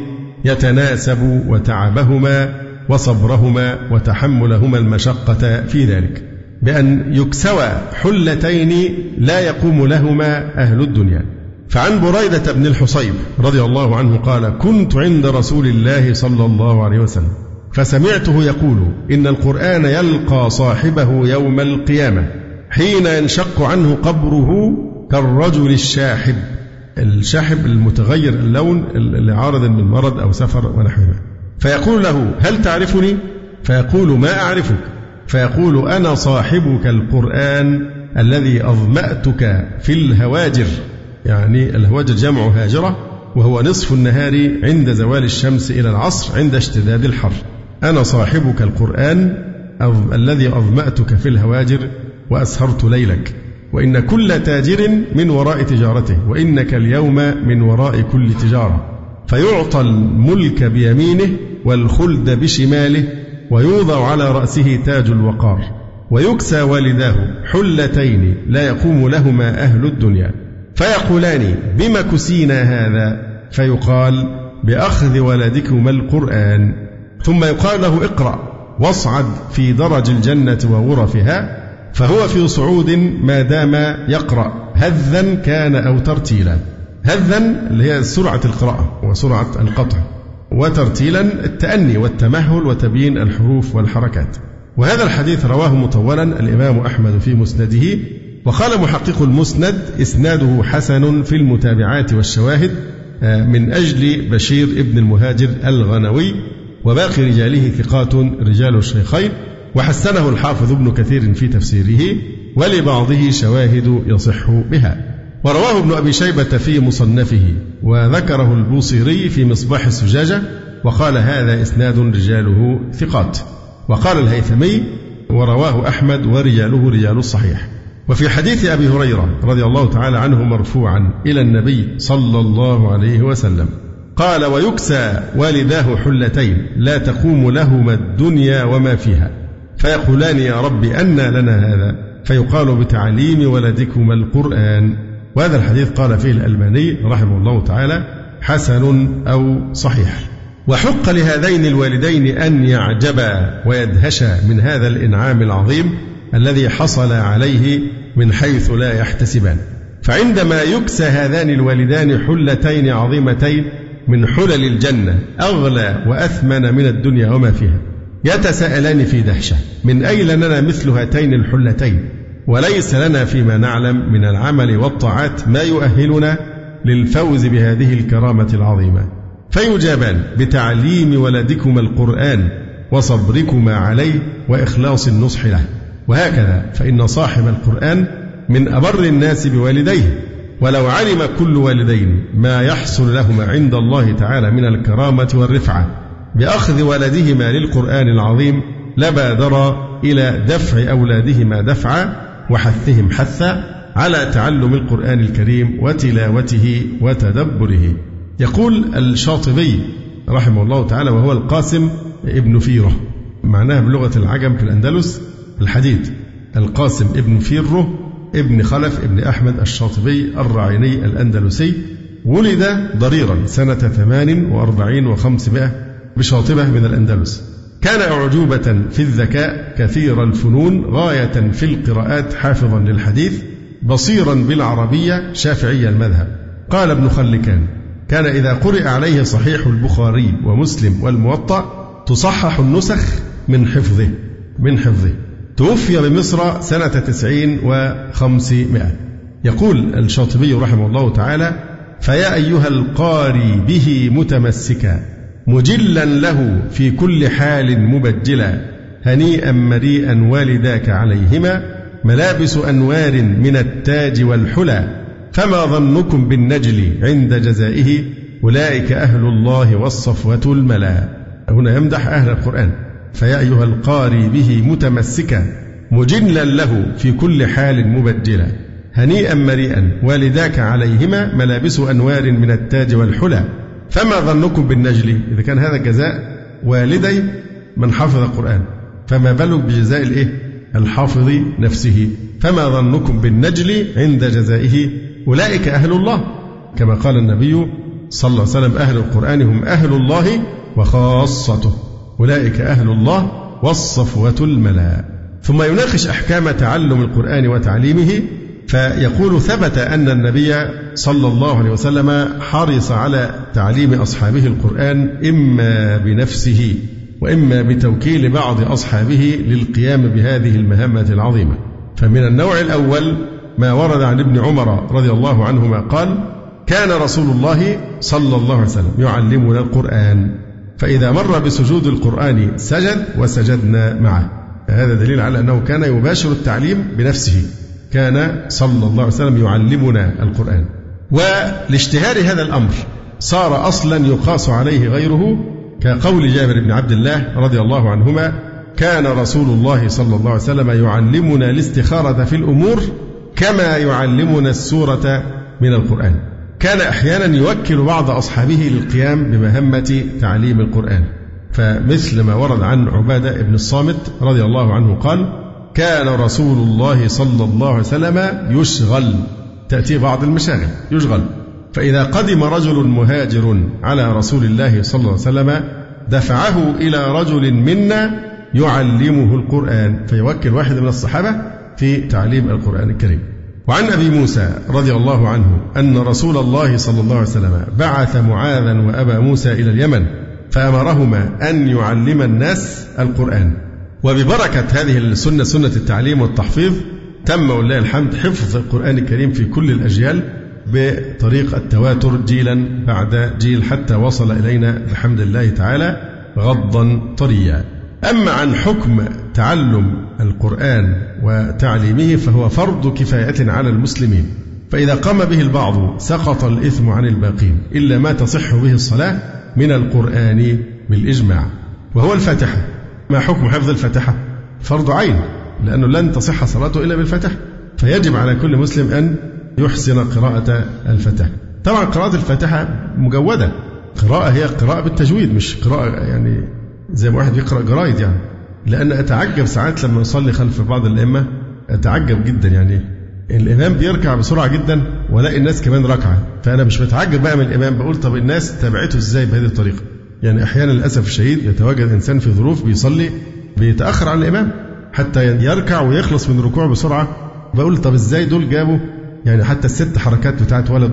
يتناسب وتعبهما وصبرهما وتحملهما المشقة في ذلك، بأن يكسوى حلتين لا يقوم لهما أهل الدنيا. فعن بريدة بن الحصيب رضي الله عنه قال: كنت عند رسول الله صلى الله عليه وسلم فسمعته يقول: إن القرآن يلقى صاحبه يوم القيامة حين ينشق عنه قبره كالرجل الشاحب. الشاحب المتغير اللون اللي عارض من مرض أو سفر ونحوه، فيقول له: هل تعرفني؟ فيقول: ما أعرفك. فيقول: أنا صاحبك القرآن الذي أظمأتك في الهواجر، يعني الهواجر جمع هاجرة، وهو نصف النهار عند زوال الشمس إلى العصر عند اشتداد الحر. أنا صاحبك القرآن الذي أظمأتك في الهواجر وأسهرت ليلك، وإن كل تاجر من وراء تجارته، وإنك اليوم من وراء كل تجارة. فيعطى الملك بيمينه والخلد بشماله، ويوضع على رأسه تاج الوقار، ويكسى والداه حلتين لا يقوم لهما أهل الدنيا، فيقولان: بما كسينا هذا؟ فيقال: بأخذ ولدكما القرآن. ثم يقال له: اقرأ واصعد في درج الجنة وغرفها، فهو في صعود ما دام يقرأ، هذا كان أو ترتيلا. هذا اللي هي سرعة القراءة وسرعة القطع، وترتيلا التأني والتمهل وتبيين الحروف والحركات. وهذا الحديث رواه مطولا الإمام أحمد في مسنده، وقال محقق المسند: إسناده حسن في المتابعات والشواهد من أجل بشير ابن المهاجر الغنوي، وباقي رجاله ثقات رجال الشيخين، وحسنه الحافظ ابن كثير في تفسيره، ولبعضه شواهد يصح بها. ورواه ابن أبي شيبة في مصنفه، وذكره البوصيري في مصباح السجاجة، وقال: هذا إسناد رجاله ثقات. وقال الهيثمي: ورواه أحمد ورجاله رجال الصحيح. وفي حديث أبي هريرة رضي الله تعالى عنه مرفوعا إلى النبي صلى الله عليه وسلم قال: ويكسى والداه حلتين لا تقوم لهما الدنيا وما فيها، فيقولان: يا رب أنى لنا هذا؟ فيقال: بتعليم ولدكما القرآن. وهذا الحديث قال فيه الألباني رحمه الله تعالى: حسن أو صحيح. وحق لهذين الوالدين أن يعجبا ويدهشا من هذا الإنعام العظيم الذي حصل عليه من حيث لا يحتسبان. فعندما يكسى هذان الوالدان حلتين عظيمتين من حلل الجنة أغلى وأثمن من الدنيا وما فيها، يتساءلان في دهشة: من أين لنا مثل هاتين الحلتين؟ وليس لنا فيما نعلم من العمل والطاعات ما يؤهلنا للفوز بهذه الكرامة العظيمة. فيجابان: بتعليم ولدكما القرآن وصبركما عليه وإخلاص النصح له. وهكذا فإن صاحب القرآن من أبر الناس بوالديه، ولو علم كل والدين ما يحصل لهما عند الله تعالى من الكرامة والرفعة بأخذ ولدهما للقرآن العظيم لبادر إلى دفع أولادهما دفعا وحثهم حثا على تعلم القرآن الكريم وتلاوته وتدبره. يقول الشاطبي رحمه الله تعالى، وهو القاسم ابن فيرة: معناها بلغة العجم في الأندلس الحديد. القاسم ابن فيرو ابن خلف ابن أحمد الشاطبي الرعيني الأندلسي، ولد ضريرا سنة ثمان وأربعين وخمسمائة بشاطبة من الأندلس. كان أعجوبة في الذكاء كثير الفنون غاية في القراءات حافظا للحديث بصيرا بالعربية شافعي المذهب. قال ابن خلكان: كان إذا قرئ عليه صحيح البخاري ومسلم والموطأ تصحح النسخ من حفظه من حفظه. توفي بمصر سنة تسعين وخمسمائة. يقول الشاطبي رحمه الله تعالى: فيا أيها القاري به متمسكا مجلا له في كل حال مبجلا، هنيئا مريئا والداك عليهما ملابس أنوار من التاج والحلى، فما ظنكم بالنجل عند جزائه أولئك أهل الله والصفوة الملا. هنا يمدح أهل القرآن. فيا أيها القاري به متمسكا مجلا له في كل حال مبجلا، هنيئا مريئا والداك عليهما ملابس أنوار من التاج والحلى، فما ظنكم بالنجل. إذا كان هذا جزاء والدي من حفظ القرآن، فما بالك بجزاء الإيه؟ الحافظ نفسه. فما ظنكم بالنجل عند جزائه أولئك أهل الله، كما قال النبي صلى الله عليه وسلم: أهل القرآن هم أهل الله وخاصته، أولئك أهل الله والصفوة الملا. ثم يناقش أحكام تعلم القرآن وتعليمه، فيقول: ثبت أن النبي صلى الله عليه وسلم حرص على تعليم أصحابه القرآن إما بنفسه وإما بتوكيل بعض أصحابه للقيام بهذه المهمة العظيمة. فمن النوع الأول ما ورد عن ابن عمر رضي الله عنهما قال: كان رسول الله صلى الله عليه وسلم يعلمنا القرآن، فإذا مر بسجود القرآن سجد وسجدنا معه. هذا دليل على أنه كان يباشر التعليم بنفسه، كان صلى الله عليه وسلم يعلمنا القرآن. ولاشتهار هذا الأمر صار أصلا يقاس عليه غيره، كقول جابر بن عبد الله رضي الله عنهما: كان رسول الله صلى الله عليه وسلم يعلمنا الاستخارة في الأمور كما يعلمنا السورة من القرآن. كان أحيانا يوكل بعض أصحابه للقيام بمهمة تعليم القرآن، فمثل ما ورد عن عبادة بن الصامت رضي الله عنه قال: كان رسول الله صلى الله عليه وسلم يشغل، تأتي بعض المشاغل يشغل، فإذا قدم رجل مهاجر على رسول الله صلى الله عليه وسلم دفعه إلى رجل منا يعلمه القرآن، فيوكل واحد من الصحابة في تعليم القرآن الكريم. وعن أبي موسى رضي الله عنه أن رسول الله صلى الله عليه وسلم بعث معاذا وأبا موسى إلى اليمن فأمرهما أن يعلم الناس القرآن. وببركة هذه السنة، سنة التعليم والتحفيظ، تم ولله الحمد حفظ القرآن الكريم في كل الأجيال بطريق التواتر جيلا بعد جيل، حتى وصل إلينا بحمد الله تعالى غضا طريا. أما عن حكم تعلم القرآن وتعليمه فهو فرض كفاية على المسلمين، فإذا قام به البعض سقط الإثم عن الباقين إلا ما تصح به الصلاة من القرآن بالإجماع. وهو الفاتحة. ما حكم حفظ الفاتحة؟ فرض عين، لأنه لن تصح صلاته إلا بالفاتحة، فيجب على كل مسلم أن يحسن قراءة الفاتحة. طبعا قراءة الفاتحة مجودة، قراءة هي قراءة بالتجويد، مش قراءة يعني زي ما واحد يقرأ جرايد يعني. لأن أتعجب ساعات لما أصلي خلف بعض الأئمة، أتعجب جدا، يعني الإمام بيركع بسرعة جدا ولاقي الناس كمان ركعة، فأنا مش متعجب بقى من الإمام، بقول طب الناس تابعته إزاي بهذه الطريقة؟ يعني أحيانا للأسف الشديد يتواجد إنسان في ظروف بيصلي بيتأخر عن الإمام حتى يركع ويخلص من ركوعه بسرعة، بقول طب إزاي دول جابوا يعني حتى الست حركات بتاعت ولا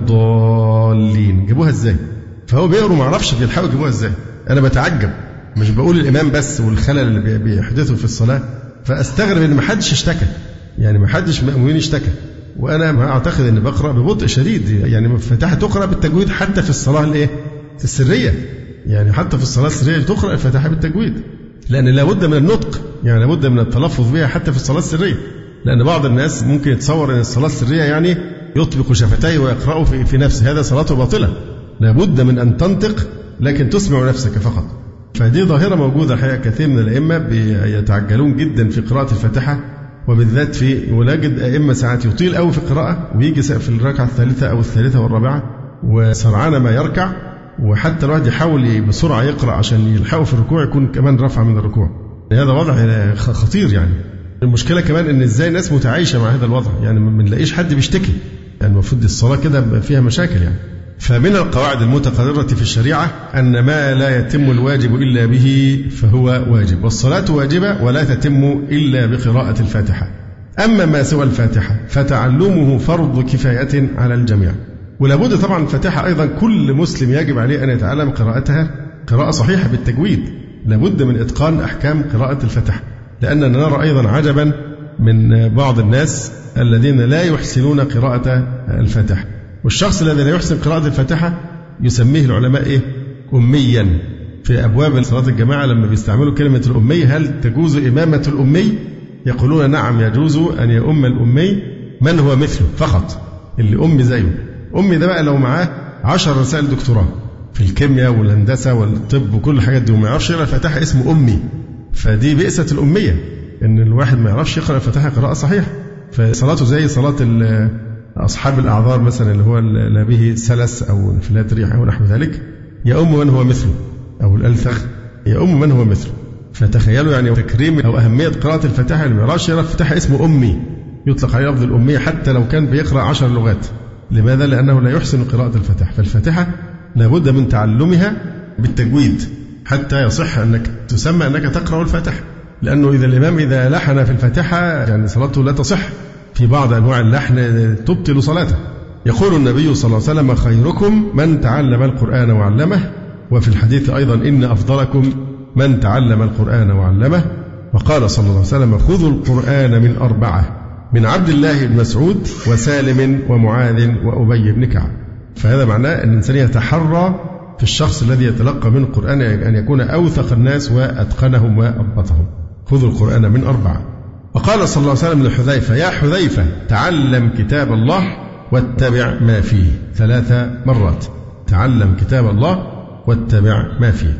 الضالين جابوها إزاي؟ فهو بيقروا معرفش بيلحقوا يجيبوها إزاي. أنا بتعجب، مش بقول الإمام بس والخلل اللي بيحدثه في الصلاة، فأستغرب إن ما حدش اشتكى، يعني ما حدش مأمومين اشتكى. وأنا ما أعتقد إن بقرأ ببطء شديد، يعني الفاتحة تقرأ بالتجويد حتى في الصلاة الإيه؟ السرية، يعني حتى في الصلاة السرية تقرأ الفاتحة بالتجويد، لأن لابد من النطق، يعني لابد من التلفظ بها حتى في الصلاة السرية. لأن بعض الناس ممكن يتصور أن الصلاة السرية يعني يطبق شفتيه ويقرأ في, في نفسه، هذا صلاته باطلة. لابد من أن تنطق لكن تسمع نفسك فقط. فدي ظاهرة موجودة الحقيقة، كثير من الأئمة بيتعجلون جدا في قراءة الفاتحة، وبالذات في ونجد أئمة ساعات يطيل أوي في القراءة ويجي في الركعة الثالثة أو الثالثة والرابعة وسرعان ما يركع، وحتى الواحد يحاول بسرعة يقرأ عشان يلحقه في الركوع يكون كمان رفع من الركوع. هذا وضع خطير يعني. المشكلة كمان إن إزاي الناس متعايشة مع هذا الوضع، يعني ما بنلاقيش حد بيشتكي، يعني المفروض الصلاة كده فيها مشاكل يعني. فمن القواعد المتقررة في الشريعة أن ما لا يتم الواجب إلا به فهو واجب، والصلاة واجبة ولا تتم إلا بقراءة الفاتحة. أما ما سوى الفاتحة فتعلمه فرض كفاية على الجميع. ولابد طبعا الفاتحة أيضا كل مسلم يجب عليه أن يتعلم قراءتها قراءة صحيحة بالتجويد، لابد من إتقان أحكام قراءة الفاتحة، لأننا نرى أيضا عجبا من بعض الناس الذين لا يحسنون قراءة الفاتحة. والشخص الذي لا يحسن قراءة الفاتحة يسميه العلماء إيه؟ أميا. في أبواب صلاة الجماعة لما بيستعملوا كلمة الأمي، هل تجوز إمامة الأمي؟ يقولون نعم يجوز أن يؤم الأمي من هو مثله فقط، اللي أمي زيه. أمي ده بقى لو معاه عشر رسائل دكتوراه في الكيمياء والهندسة والطب وكل الحاجات دي وما يعرفش يقرأ الفاتحة اسمه أمي. فدي بئسة الأمية، إن الواحد ما يعرفش يقرأ الفاتحة قراءة صحيحة. فصلاته زي صلاة أصحاب الأعذار مثلا، اللي هو لا به سلس أو انفلات ريح أو نحو ذلك، يؤم من هو مثله، أو الألثغ يؤم من هو مثله. فتخيلوا يعني تكريم أو أهمية قراءة الفاتحة، اللي ما يعرفش يقرأ الفاتحة اسمه أمي، يطلق عليه لفظ الأمية حتى لو كان بيقرأ عشر لغات. لماذا؟ لأنه لا يحسن قراءة الفاتحة. فالفاتحة لابد من تعلمها بالتجويد حتى يصح أنك تسمى أنك تقرأ الفاتحة، لأنه إذا الإمام إذا لحن في الفاتحة يعني صلاته لا تصح، في بعض أنواع اللحن تبطل صلاته. يقول النبي صلى الله عليه وسلم خيركم من تعلم القرآن وعلمه، وفي الحديث أيضا إن أفضلكم من تعلم القرآن وعلمه. وقال صلى الله عليه وسلم خذوا القرآن من أربعة، من عبد الله بن مسعود وسالم ومعاذ وأبي بن كعب. فهذا معناه أن الإنسان يتحرى في الشخص الذي يتلقى من القرآن أن يكون أوثق الناس وأتقنهم وأضبطهم. خذوا القرآن من أربعة. وقال صلى الله عليه وسلم لحذيفة يا حذيفة تعلم كتاب الله واتبع ما فيه، ثلاث مرات. تعلم كتاب الله واتبع ما فيه.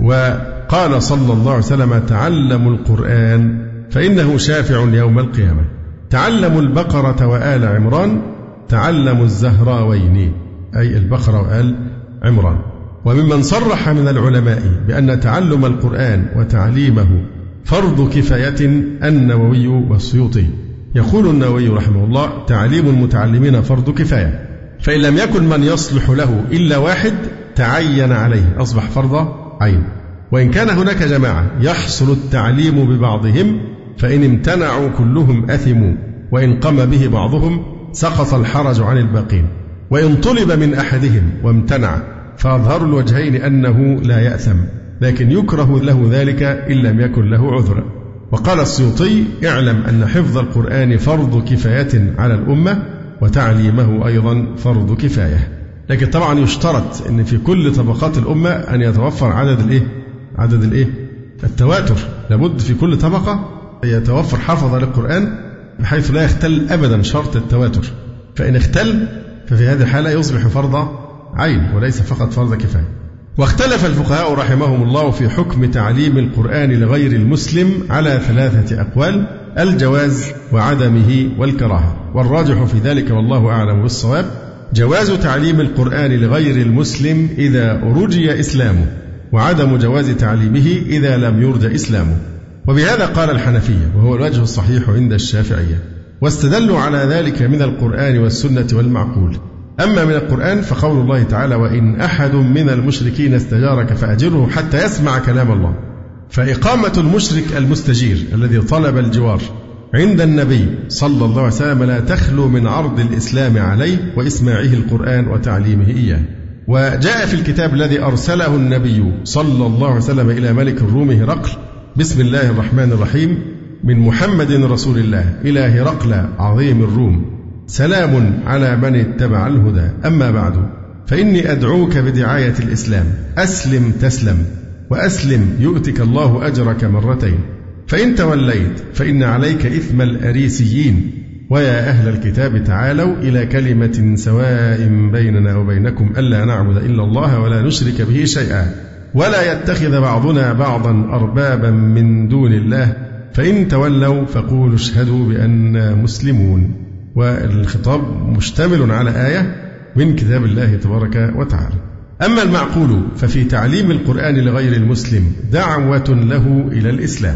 وقال صلى الله عليه وسلم تعلموا القرآن فإنه شافع يوم القيامة. تعلموا البقرة وآل عمران، تعلموا الزهراوين، أي البقرة وآل عمران. وممن صرح من العلماء بأن تعلم القرآن وتعليمه فرض كفاية النووي والسيوطي. يقول النووي رحمه الله تعليم المتعلمين فرض كفاية، فإن لم يكن من يصلح له إلا واحد تعين عليه، أصبح فرض عين. وإن كان هناك جماعة يحصل التعليم ببعضهم فإن امتنعوا كلهم أثموا، وإن قام به بعضهم سقط الحرج عن الباقين. وإن طلب من أحدهم وامتنع فأظهر الوجهين أنه لا يأثم، لكن يكره له ذلك إن لم يكن له عذر. وقال السيوطي اعلم أن حفظ القرآن فرض كفاية على الأمة، وتعليمه أيضا فرض كفاية. لكن طبعا يشترط أن في كل طبقات الأمة أن يتوفر عدد الإيه؟ عدد الإيه؟ التواتر. لابد في كل طبقة يتوفر حافظ للقرآن بحيث لا يختل أبدا شرط التواتر. فإن اختل ففي هذه الحالة يصبح فرض عين وليس فقط فرض كفاية. واختلف الفقهاء رحمهم الله في حكم تعليم القرآن لغير المسلم على ثلاثة أقوال: الجواز وعدمه والكراهة. والراجح في ذلك والله أعلم بالصواب جواز تعليم القرآن لغير المسلم إذا رجي إسلامه، وعدم جواز تعليمه إذا لم يرجى إسلامه. وبهذا قال الحنفية، وهو الوجه الصحيح عند الشافعية، واستدلوا على ذلك من القرآن والسنة والمعقول. أما من القرآن فقول الله تعالى: وإن أحد من المشركين استجارك فأجره حتى يسمع كلام الله. فإقامة المشرك المستجير الذي طلب الجوار عند النبي صلى الله عليه وسلم لا تخلو من عرض الإسلام عليه وإسماعه القرآن وتعليمه إياه. وجاء في الكتاب الذي أرسله النبي صلى الله عليه وسلم إلى ملك الروم هرقل: بسم الله الرحمن الرحيم، من محمد رسول الله إلى هرقل عظيم الروم، سلام على من اتبع الهدى، أما بعد، فإني أدعوك بدعاية الإسلام، أسلم تسلم، وأسلم يؤتك الله أجرك مرتين، فإن توليت فإن عليك إثم الأريسيين، ويا أهل الكتاب تعالوا إلى كلمة سواء بيننا وبينكم ألا نعبد إلا الله ولا نشرك به شيئا، ولا يتخذ بعضنا بعضا أربابا من دون الله، فإن تولوا فقولوا اشهدوا بأننا مسلمون. والخطاب مشتمل على آية من كتاب الله تبارك وتعالى. أما المعقول ففي تعليم القرآن لغير المسلم دعوة له إلى الإسلام،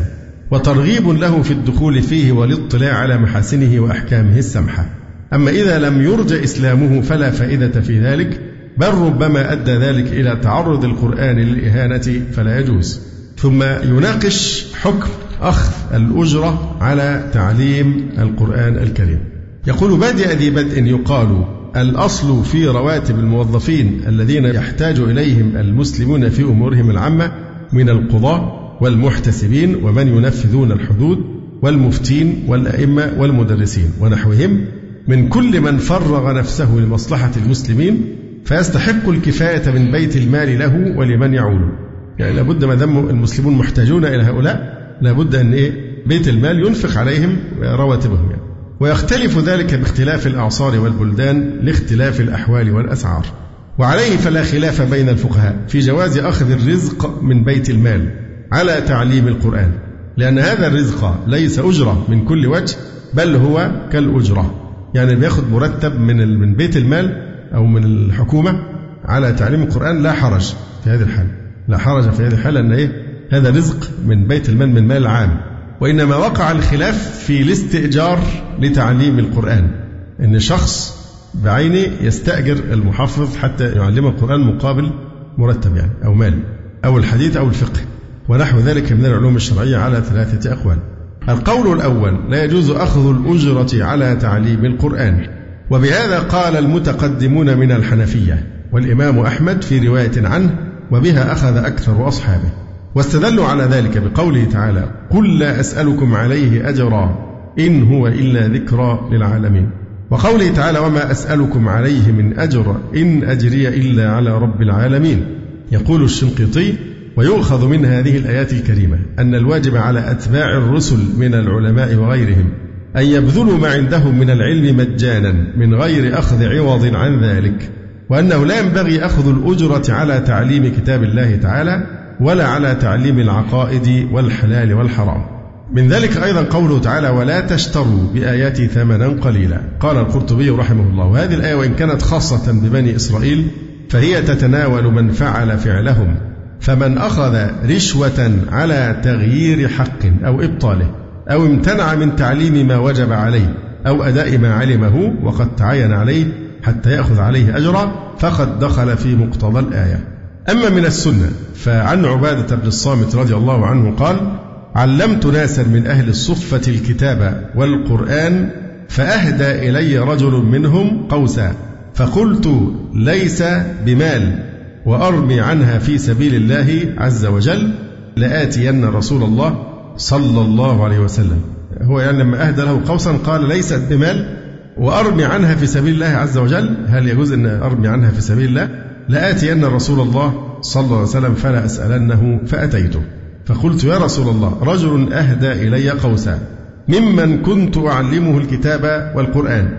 وترغيب له في الدخول فيه والاطلاع على محاسنه وأحكامه السمحة. أما إذا لم يرجى إسلامه فلا فائدة في ذلك، بل ربما أدى ذلك إلى تعرض القرآن للإهانة فلا يجوز. ثم يناقش حكم أخذ الأجرة على تعليم القرآن الكريم. يقول: بادئ ذي بدء يقال الأصل في رواتب الموظفين الذين يحتاج إليهم المسلمون في أمورهم العامة من القضاة والمحتسبين ومن ينفذون الحدود والمفتين والأئمة والمدرسين ونحوهم من كل من فرغ نفسه لمصلحة المسلمين فيستحق الكفاية من بيت المال له ولمن يعوله. يعني لابد ما دام المسلمون محتاجون إلى هؤلاء لابد أن إيه بيت المال ينفق عليهم رواتبهم يعني. ويختلف ذلك باختلاف الأعصار والبلدان لاختلاف الأحوال والأسعار. وعليه فلا خلاف بين الفقهاء في جواز أخذ الرزق من بيت المال على تعليم القرآن، لأن هذا الرزق ليس أجرة من كل وجه بل هو كالأجرة، يعني بياخد مرتب من من بيت المال أو من الحكومة على تعليم القرآن لا حرج في هذه الحالة، لا حرج في هذه الحالة أن إيه هذا رزق من بيت المال من مال عام. وإنما وقع الخلاف في الاستئجار لتعليم القرآن، إن شخص بعينه يستأجر المحفظ حتى يعلم القرآن مقابل مرتب يعني أو مال أو الحديث أو الفقه ونحو ذلك من العلوم الشرعية على ثلاثة أقوال. القول الأول: لا يجوز أخذ الأجرة على تعليم القرآن، وبهذا قال المتقدمون من الحنفية والإمام أحمد في رواية عنه، وبها أخذ أكثر أصحابه، واستدلوا على ذلك بقوله تعالى: قل لا أسألكم عليه أجرا إن هو إلا ذكرى للعالمين، وقوله تعالى: وما أسألكم عليه من أجر إن أجري إلا على رب العالمين. يقول الشنقيطي: ويؤخذ من هذه الآيات الكريمة أن الواجب على أتباع الرسل من العلماء وغيرهم أن يبذلوا ما عندهم من العلم مجانا من غير أخذ عوض عن ذلك، وأنه لا ينبغي أخذ الأجرة على تعليم كتاب الله تعالى ولا على تعليم العقائد والحلال والحرام. من ذلك أيضا قوله تعالى: ولا تشتروا بآياتي ثمنا قليلا. قال القرطبي رحمه الله: وهذه الآية وإن كانت خاصة ببني إسرائيل فهي تتناول من فعل فعلهم، فمن أخذ رشوة على تغيير حق أو إبطاله أو امتنع من تعليم ما وجب عليه أو أداء ما علمه وقد تعين عليه حتى يأخذ عليه أجرا فقد دخل في مقتضى الآية. أما من السنة فعن عبادة بن الصامت رضي الله عنه قال: علمت ناسا من أهل الصفة الكتاب والقرآن فأهدى إلي رجل منهم قوسا فقلت ليس بمال وأرمي عنها في سبيل الله عز وجل لآتين رسول الله صلى الله عليه وسلم. هو يعني لما أهدى له قوسا قال ليست بمال وأرمي عنها في سبيل الله عز وجل، هل يجوز أن أرمي عنها في سبيل الله؟ لآتين رسول الله صلى الله عليه وسلم فلا أسألنه فأتيته فقلت يا رسول الله رجل أهدى إلي قوسا ممن كنت أعلمه الكتاب والقرآن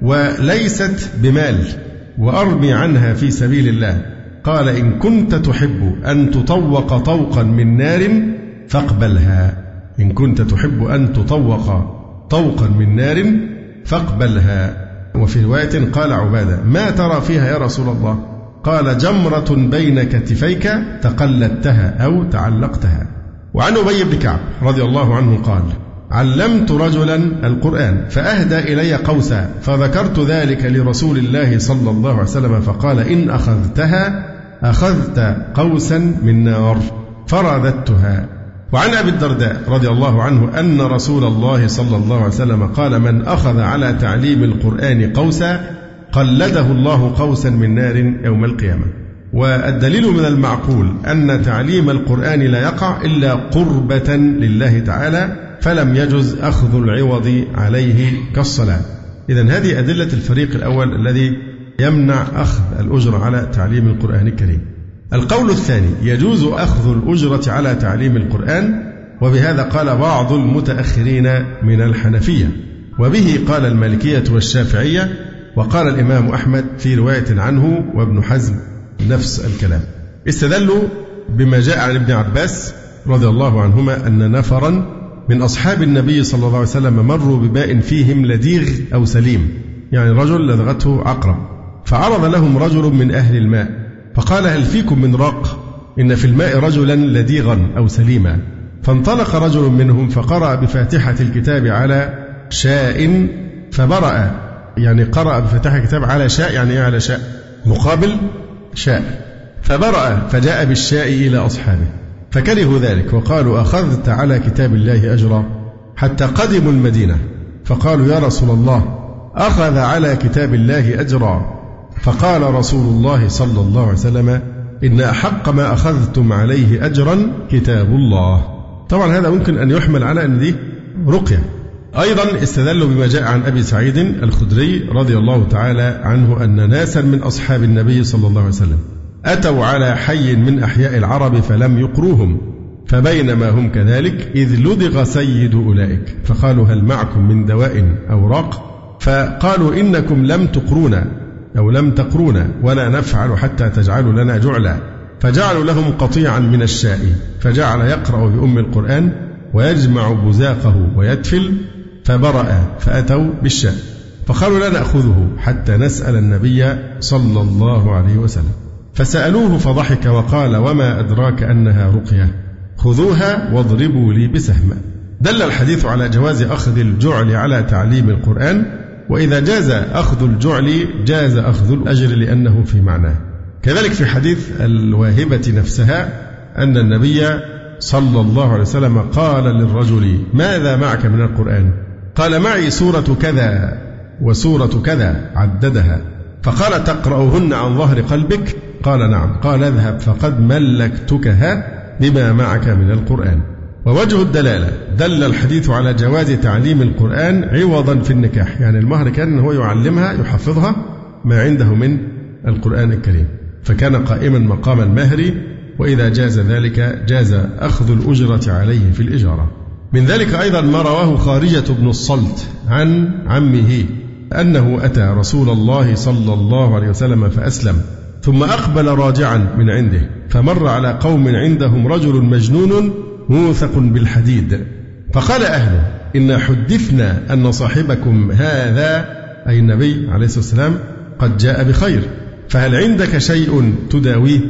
وليست بمال وأرمي عنها في سبيل الله، قال إن كنت تحب أن تطوق طوقا من نار فاقبلها، إن كنت تحب أن تطوق طوقا من نار فاقبلها. وفي رواية قال عبادة ما ترى فيها يا رسول الله؟ قال جمرة بين كتفيك تقلدتها أو تعلقتها. وعن أبي بن كعب رضي الله عنه قال علمت رجلا القرآن فأهدى إلي قوسا فذكرت ذلك لرسول الله صلى الله عليه وسلم فقال إن أخذتها أخذت قوسا من نار فرددتها. وعن أبي الدرداء رضي الله عنه أن رسول الله صلى الله عليه وسلم قال من أخذ على تعليم القرآن قوسا قلده الله قوسا من نار يوم القيامة. والدليل من المعقول أن تعليم القرآن لا يقع إلا قربة لله تعالى فلم يجز أخذ العوض عليه كالصلاة. إذن هذه أدلة الفريق الأول الذي يمنع أخذ الأجرة على تعليم القرآن الكريم. القول الثاني يجوز أخذ الأجرة على تعليم القرآن، وبهذا قال بعض المتأخرين من الحنفية، وبه قال المالكية والشافعية، وقال الإمام أحمد في رواية عنه وابن حزم نفس الكلام. استدلوا بما جاء عن ابن عباس رضي الله عنهما أن نفرا من أصحاب النبي صلى الله عليه وسلم مروا بماء فيهم لديغ أو سليم، يعني رجل لدغته عقرب، فعرض لهم رجل من أهل الماء فقال هل فيكم من راق؟ إن في الماء رجلا لديغا أو سليما. فانطلق رجل منهم فقرأ بفاتحة الكتاب على شاء فبرأ، يعني قرأ بفاتحة الكتاب على شاء، يعني إيه على شاء؟ مقابل شاء، فبرأ فجاء بالشاء إلى أصحابه فكرهوا ذلك وقالوا أخذت على كتاب الله أجرا، حتى قدموا المدينة فقالوا يا رسول الله أخذ على كتاب الله أجرا، فقال رسول الله صلى الله عليه وسلم إن أحق ما أخذتم عليه أجرا كتاب الله. طبعا هذا ممكن أن يحمل على أن دي رقية. أيضا استدلوا بما جاء عن أبي سعيد الخدري رضي الله تعالى عنه أن ناسا من أصحاب النبي صلى الله عليه وسلم أتوا على حي من أحياء العرب فلم يقروهم، فبينما هم كذلك إذ لدغ سيد أولئك فقالوا هل معكم من دواء أو راق؟ فقالوا إنكم لم تقرونا أو لم تقرونا ولا نفعل حتى تجعلوا لنا جعلا، فجعلوا لهم قطيعا من الشاء فجعل يقرأ بأم القرآن ويجمع بزاقه ويدفل، فبرأ فأتوا بالشاء فقالوا لا نأخذه حتى نسأل النبي صلى الله عليه وسلم، فسألوه فضحك وقال وما أدراك أنها رقية، خذوها واضربوا لي بسهم. دل الحديث على جواز أخذ الجعل على تعليم القرآن، وإذا جاز أخذ الجعل جاز أخذ الأجر لأنه في معناه. كذلك في حديث الواهبة نفسها أن النبي صلى الله عليه وسلم قال للرجل ماذا معك من القرآن؟ قال معي سورة كذا وسورة كذا عددها، فقال تقرأهن عن ظهر قلبك؟ قال نعم. قال اذهب فقد ملكتكها بما معك من القرآن. ووجه الدلالة دل الحديث على جواز تعليم القرآن عوضا في النكاح، يعني المهر كان هو يعلمها يحفظها ما عنده من القرآن الكريم، فكان قائما مقام المهر، وإذا جاز ذلك جاز أخذ الأجرة عليه في الإجارة. من ذلك أيضا ما رواه خارجة بن الصلت عن عمه أنه أتى رسول الله صلى الله عليه وسلم فأسلم، ثم أقبل راجعا من عنده فمر على قوم عندهم رجل مجنون موثق بالحديد، فقال أهله إن حدثنا أن صاحبكم هذا أي النبي عليه الصلاة والسلام قد جاء بخير، فهل عندك شيء تداويه؟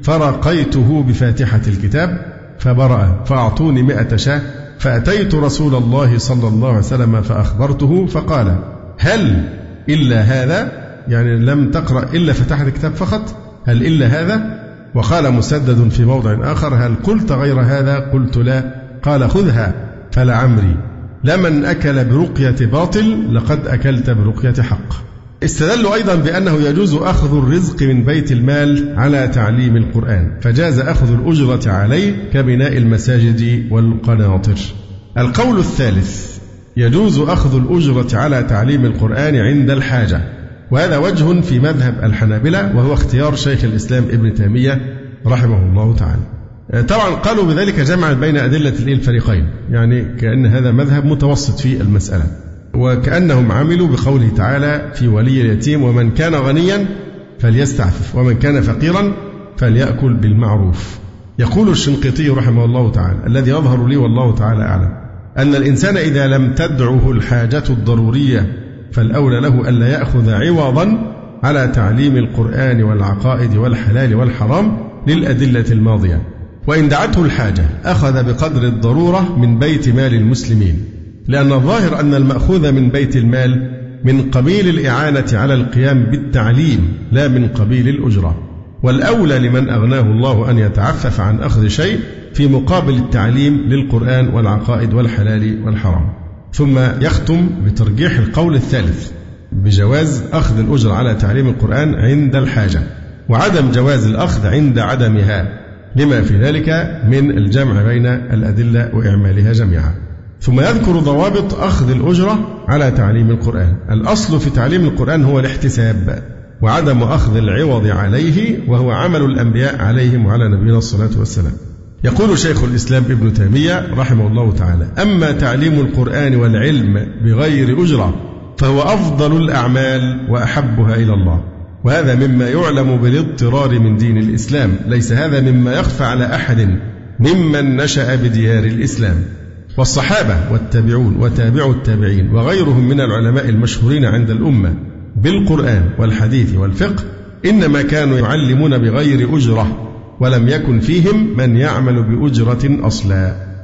فرقيته بفاتحة الكتاب فبرأ، فأعطوني مئة شاة، فأتيت رسول الله صلى الله عليه وسلم فأخبرته فقال هل إلا هذا؟ يعني لم تقرأ إلا فتحة الكتاب فقط؟ هل إلا هذا؟ وقال مسدد في موضع آخر هل قلت غير هذا؟ قلت لا. قال خذها فلعمري لمن أكل برقية باطل لقد أكلت برقية حق. استدلوا أيضا بأنه يجوز أخذ الرزق من بيت المال على تعليم القرآن، فجاز أخذ الأجرة عليه كبناء المساجد والقناطر. القول الثالث يجوز أخذ الأجرة على تعليم القرآن عند الحاجة، وهذا وجه في مذهب الحنابلة وهو اختيار شيخ الإسلام ابن تيمية رحمه الله تعالى. طبعا قالوا بذلك جمعا بين أدلة الفريقين، يعني كأن هذا مذهب متوسط في المسألة، وكأنهم عملوا بقوله تعالى في ولي اليتيم ومن كان غنيا فليستعفف ومن كان فقيرا فليأكل بالمعروف. يقول الشنقيطي رحمه الله تعالى الذي يظهر لي والله تعالى أعلم أن الإنسان إذا لم تدعه الحاجة الضرورية فالأولى له ألا يأخذ عوضا على تعليم القرآن والعقائد والحلال والحرام للأدلة الماضية، وإن دعته الحاجة أخذ بقدر الضرورة من بيت مال المسلمين، لأن الظاهر أن المأخوذ من بيت المال من قبيل الإعانة على القيام بالتعليم لا من قبيل الأجرة، والأولى لمن أغناه الله أن يتعفف عن أخذ شيء في مقابل التعليم للقرآن والعقائد والحلال والحرام. ثم يختم بترجيح القول الثالث بجواز أخذ الأجرة على تعليم القرآن عند الحاجة، وعدم جواز الأخذ عند عدمها، لما في ذلك من الجمع بين الأدلة وإعمالها جميعا. ثم يذكر ضوابط أخذ الأجرة على تعليم القرآن. الأصل في تعليم القرآن هو الاحتساب وعدم أخذ العوض عليه، وهو عمل الأنبياء عليهم وعلى نبينا الصلاة والسلام. يقول شيخ الإسلام ابن تيمية رحمه الله تعالى أما تعليم القرآن والعلم بغير أجرة فهو أفضل الأعمال وأحبها إلى الله، وهذا مما يعلم بالاضطرار من دين الإسلام، ليس هذا مما يخفى على أحد ممن نشأ بديار الإسلام. والصحابة والتابعون وتابعوا التابعين وغيرهم من العلماء المشهورين عند الأمة بالقرآن والحديث والفقه إنما كانوا يعلمون بغير أجرة، ولم يكن فيهم من يعمل بأجرة أصلا.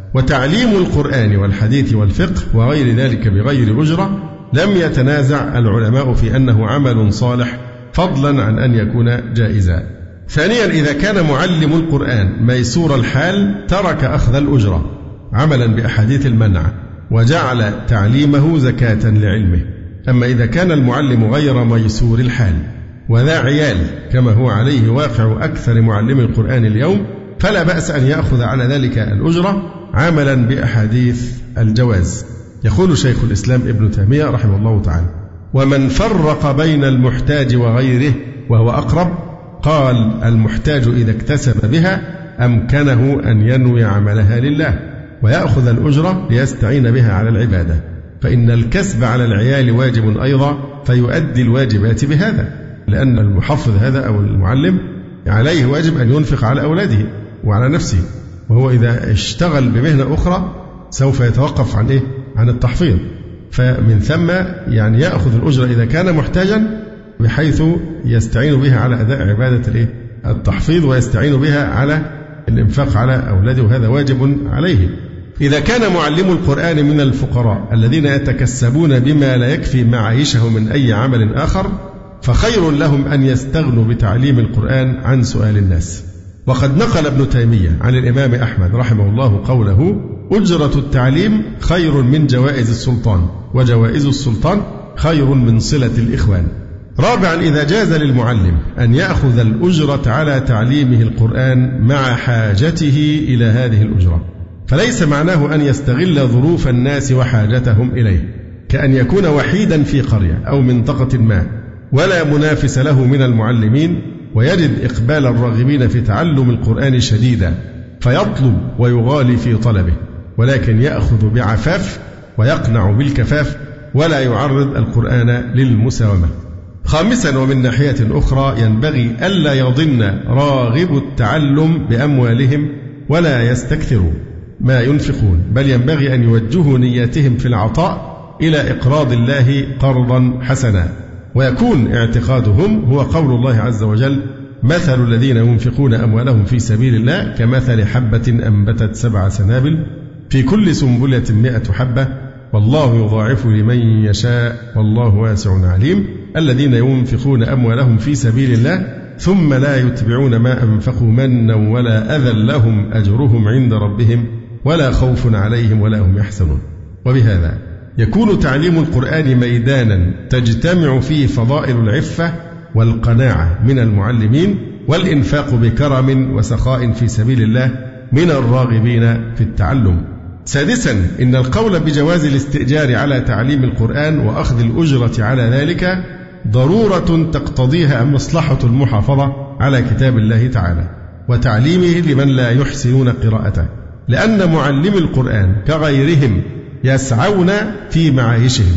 وتعليم القرآن والحديث والفقه وغير ذلك بغير أجرة لم يتنازع العلماء في أنه عمل صالح فضلا عن أن يكون جائزا. ثانيا، إذا كان معلم القرآن ميسور الحال ترك أخذ الأجرة عملا بأحاديث المنع وجعل تعليمه زكاة لعلمه. أما إذا كان المعلم غير ميسور الحال وذا عيال كما هو عليه واقع أكثر معلم القرآن اليوم فلا بأس أن يأخذ على ذلك الأجرة عملا بأحاديث الجواز. يقول شيخ الإسلام ابن تيمية رحمه الله تعالى: ومن فرق بين المحتاج وغيره وهو أقرب قال: المحتاج إذا اكتسب بها أمكنه أن ينوي عملها لله ويأخذ الأجرة ليستعين بها على العبادة، فإن الكسب على العيال واجب أيضا فيؤدي الواجبات بهذا، لأن المحفظ هذا أو المعلم عليه واجب أن ينفق على أولاده وعلى نفسه، وهو إذا اشتغل بمهنة أخرى سوف يتوقف عن إيه؟ عن التحفيظ. فمن ثم يعني يأخذ الأجرة إذا كان محتاجا بحيث يستعين بها على أداء عبادة الإيه؟ التحفيظ، ويستعين بها على الإنفاق على أولاده، وهذا واجب عليه. إذا كان معلم القرآن من الفقراء الذين يتكسبون بما لا يكفي معايشهم من أي عمل آخر فخير لهم أن يستغنوا بتعليم القرآن عن سؤال الناس. وقد نقل ابن تيمية عن الإمام أحمد رحمه الله قوله: أجرة التعليم خير من جوائز السلطان، وجوائز السلطان خير من صلة الإخوان. رابعا، إذا جاز للمعلم أن يأخذ الأجرة على تعليمه القرآن مع حاجته إلى هذه الأجرة، فليس معناه أن يستغل ظروف الناس وحاجتهم إليه، كأن يكون وحيدا في قرية أو منطقة ما ولا منافس له من المعلمين ويجد إقبال الراغبين في تعلم القرآن شديدا فيطلب ويغالي في طلبه، ولكن يأخذ بعفاف ويقنع بالكفاف ولا يعرض القرآن للمساومة. خامسا، ومن ناحية أخرى ينبغي ألا يظن راغب التعلم بأموالهم ولا يستكثروا ما ينفقون، بل ينبغي أن يوجهوا نياتهم في العطاء إلى إقراض الله قرضا حسنا، ويكون اعتقادهم هو قول الله عز وجل: مثل الذين ينفقون أموالهم في سبيل الله كمثل حبة أنبتت سبع سنابل في كل سنبلة مئة حبة والله يضاعف لمن يشاء والله واسع عليم. الذين ينفقون أموالهم في سبيل الله ثم لا يتبعون ما أنفقوا منا ولا أذى لهم أجرهم عند ربهم ولا خوف عليهم ولا هم يحزنون. وبهذا يكون تعليم القرآن ميدانا تجتمع فيه فضائل العفة والقناعة من المعلمين والإنفاق بكرم وسخاء في سبيل الله من الراغبين في التعلم. سادسا، إن القول بجواز الاستئجار على تعليم القرآن وأخذ الأجرة على ذلك ضرورة تقتضيها مصلحة المحافظة على كتاب الله تعالى وتعليمه لمن لا يحسنون قراءته، لأن معلم القرآن كغيرهم يسعون في معايشهم،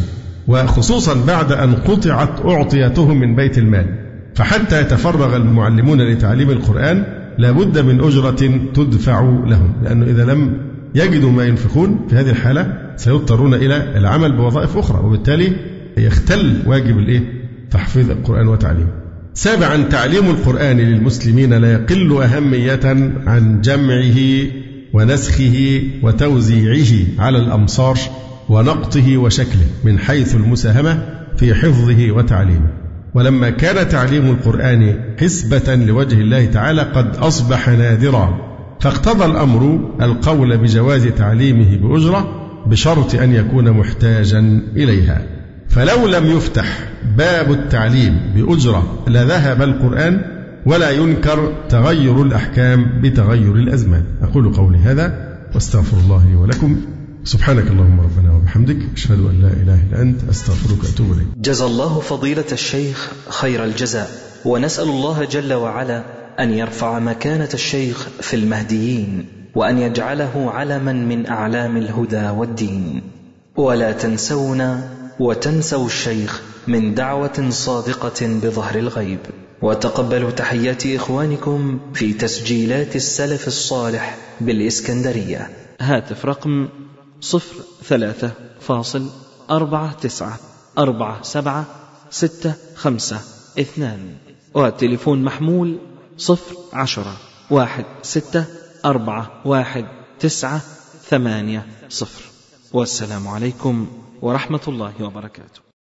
وخصوصا بعد أن قطعت أعطيتهم من بيت المال، فحتى يتفرغ المعلمون لتعليم القرآن لابد من أجرة تدفع لهم، لأنه إذا لم يجدوا ما ينفقون في هذه الحالة سيضطرون إلى العمل بوظائف أخرى، وبالتالي يختل واجب الإيه؟ تحفيظ القرآن وتعليمه. سابعا، تعليم القرآن للمسلمين لا يقل أهمية عن جمعه ونسخه وتوزيعه على الأمصار ونقطه وشكله من حيث المساهمة في حفظه وتعليمه. ولما كان تعليم القرآن حسبة لوجه الله تعالى قد أصبح نادرا، فاقتضى الأمر القول بجواز تعليمه بأجرة بشرط أن يكون محتاجا إليها. فلو لم يفتح باب التعليم بأجرة لذهب القرآن ولا ينكر تغير الأحكام بتغير الأزمان. أقول قولي هذا واستغفر الله لي ولكم. سبحانك اللهم ربنا وبحمدك، أشهد أن لا إله إلا أنت، أستغفرك وأتوب إليك. جزا الله فضيلة الشيخ خير الجزاء، ونسأل الله جل وعلا أن يرفع مكانة الشيخ في المهديين وأن يجعله علما من أعلام الهدى والدين. ولا تنسونا وتنسوا الشيخ من دعوة صادقة بظهر الغيب، وتقبلوا تحيات إخوانكم في تسجيلات السلف الصالح بالإسكندرية. هاتف رقم صفر ثلاثة فاصل أربعة تسعة أربعة سبعة ستة خمسة اثنان، وتليفون محمول صفر عشرة واحد ستة أربعة واحد تسعة ثمانية صفر. والسلام عليكم ورحمة الله وبركاته.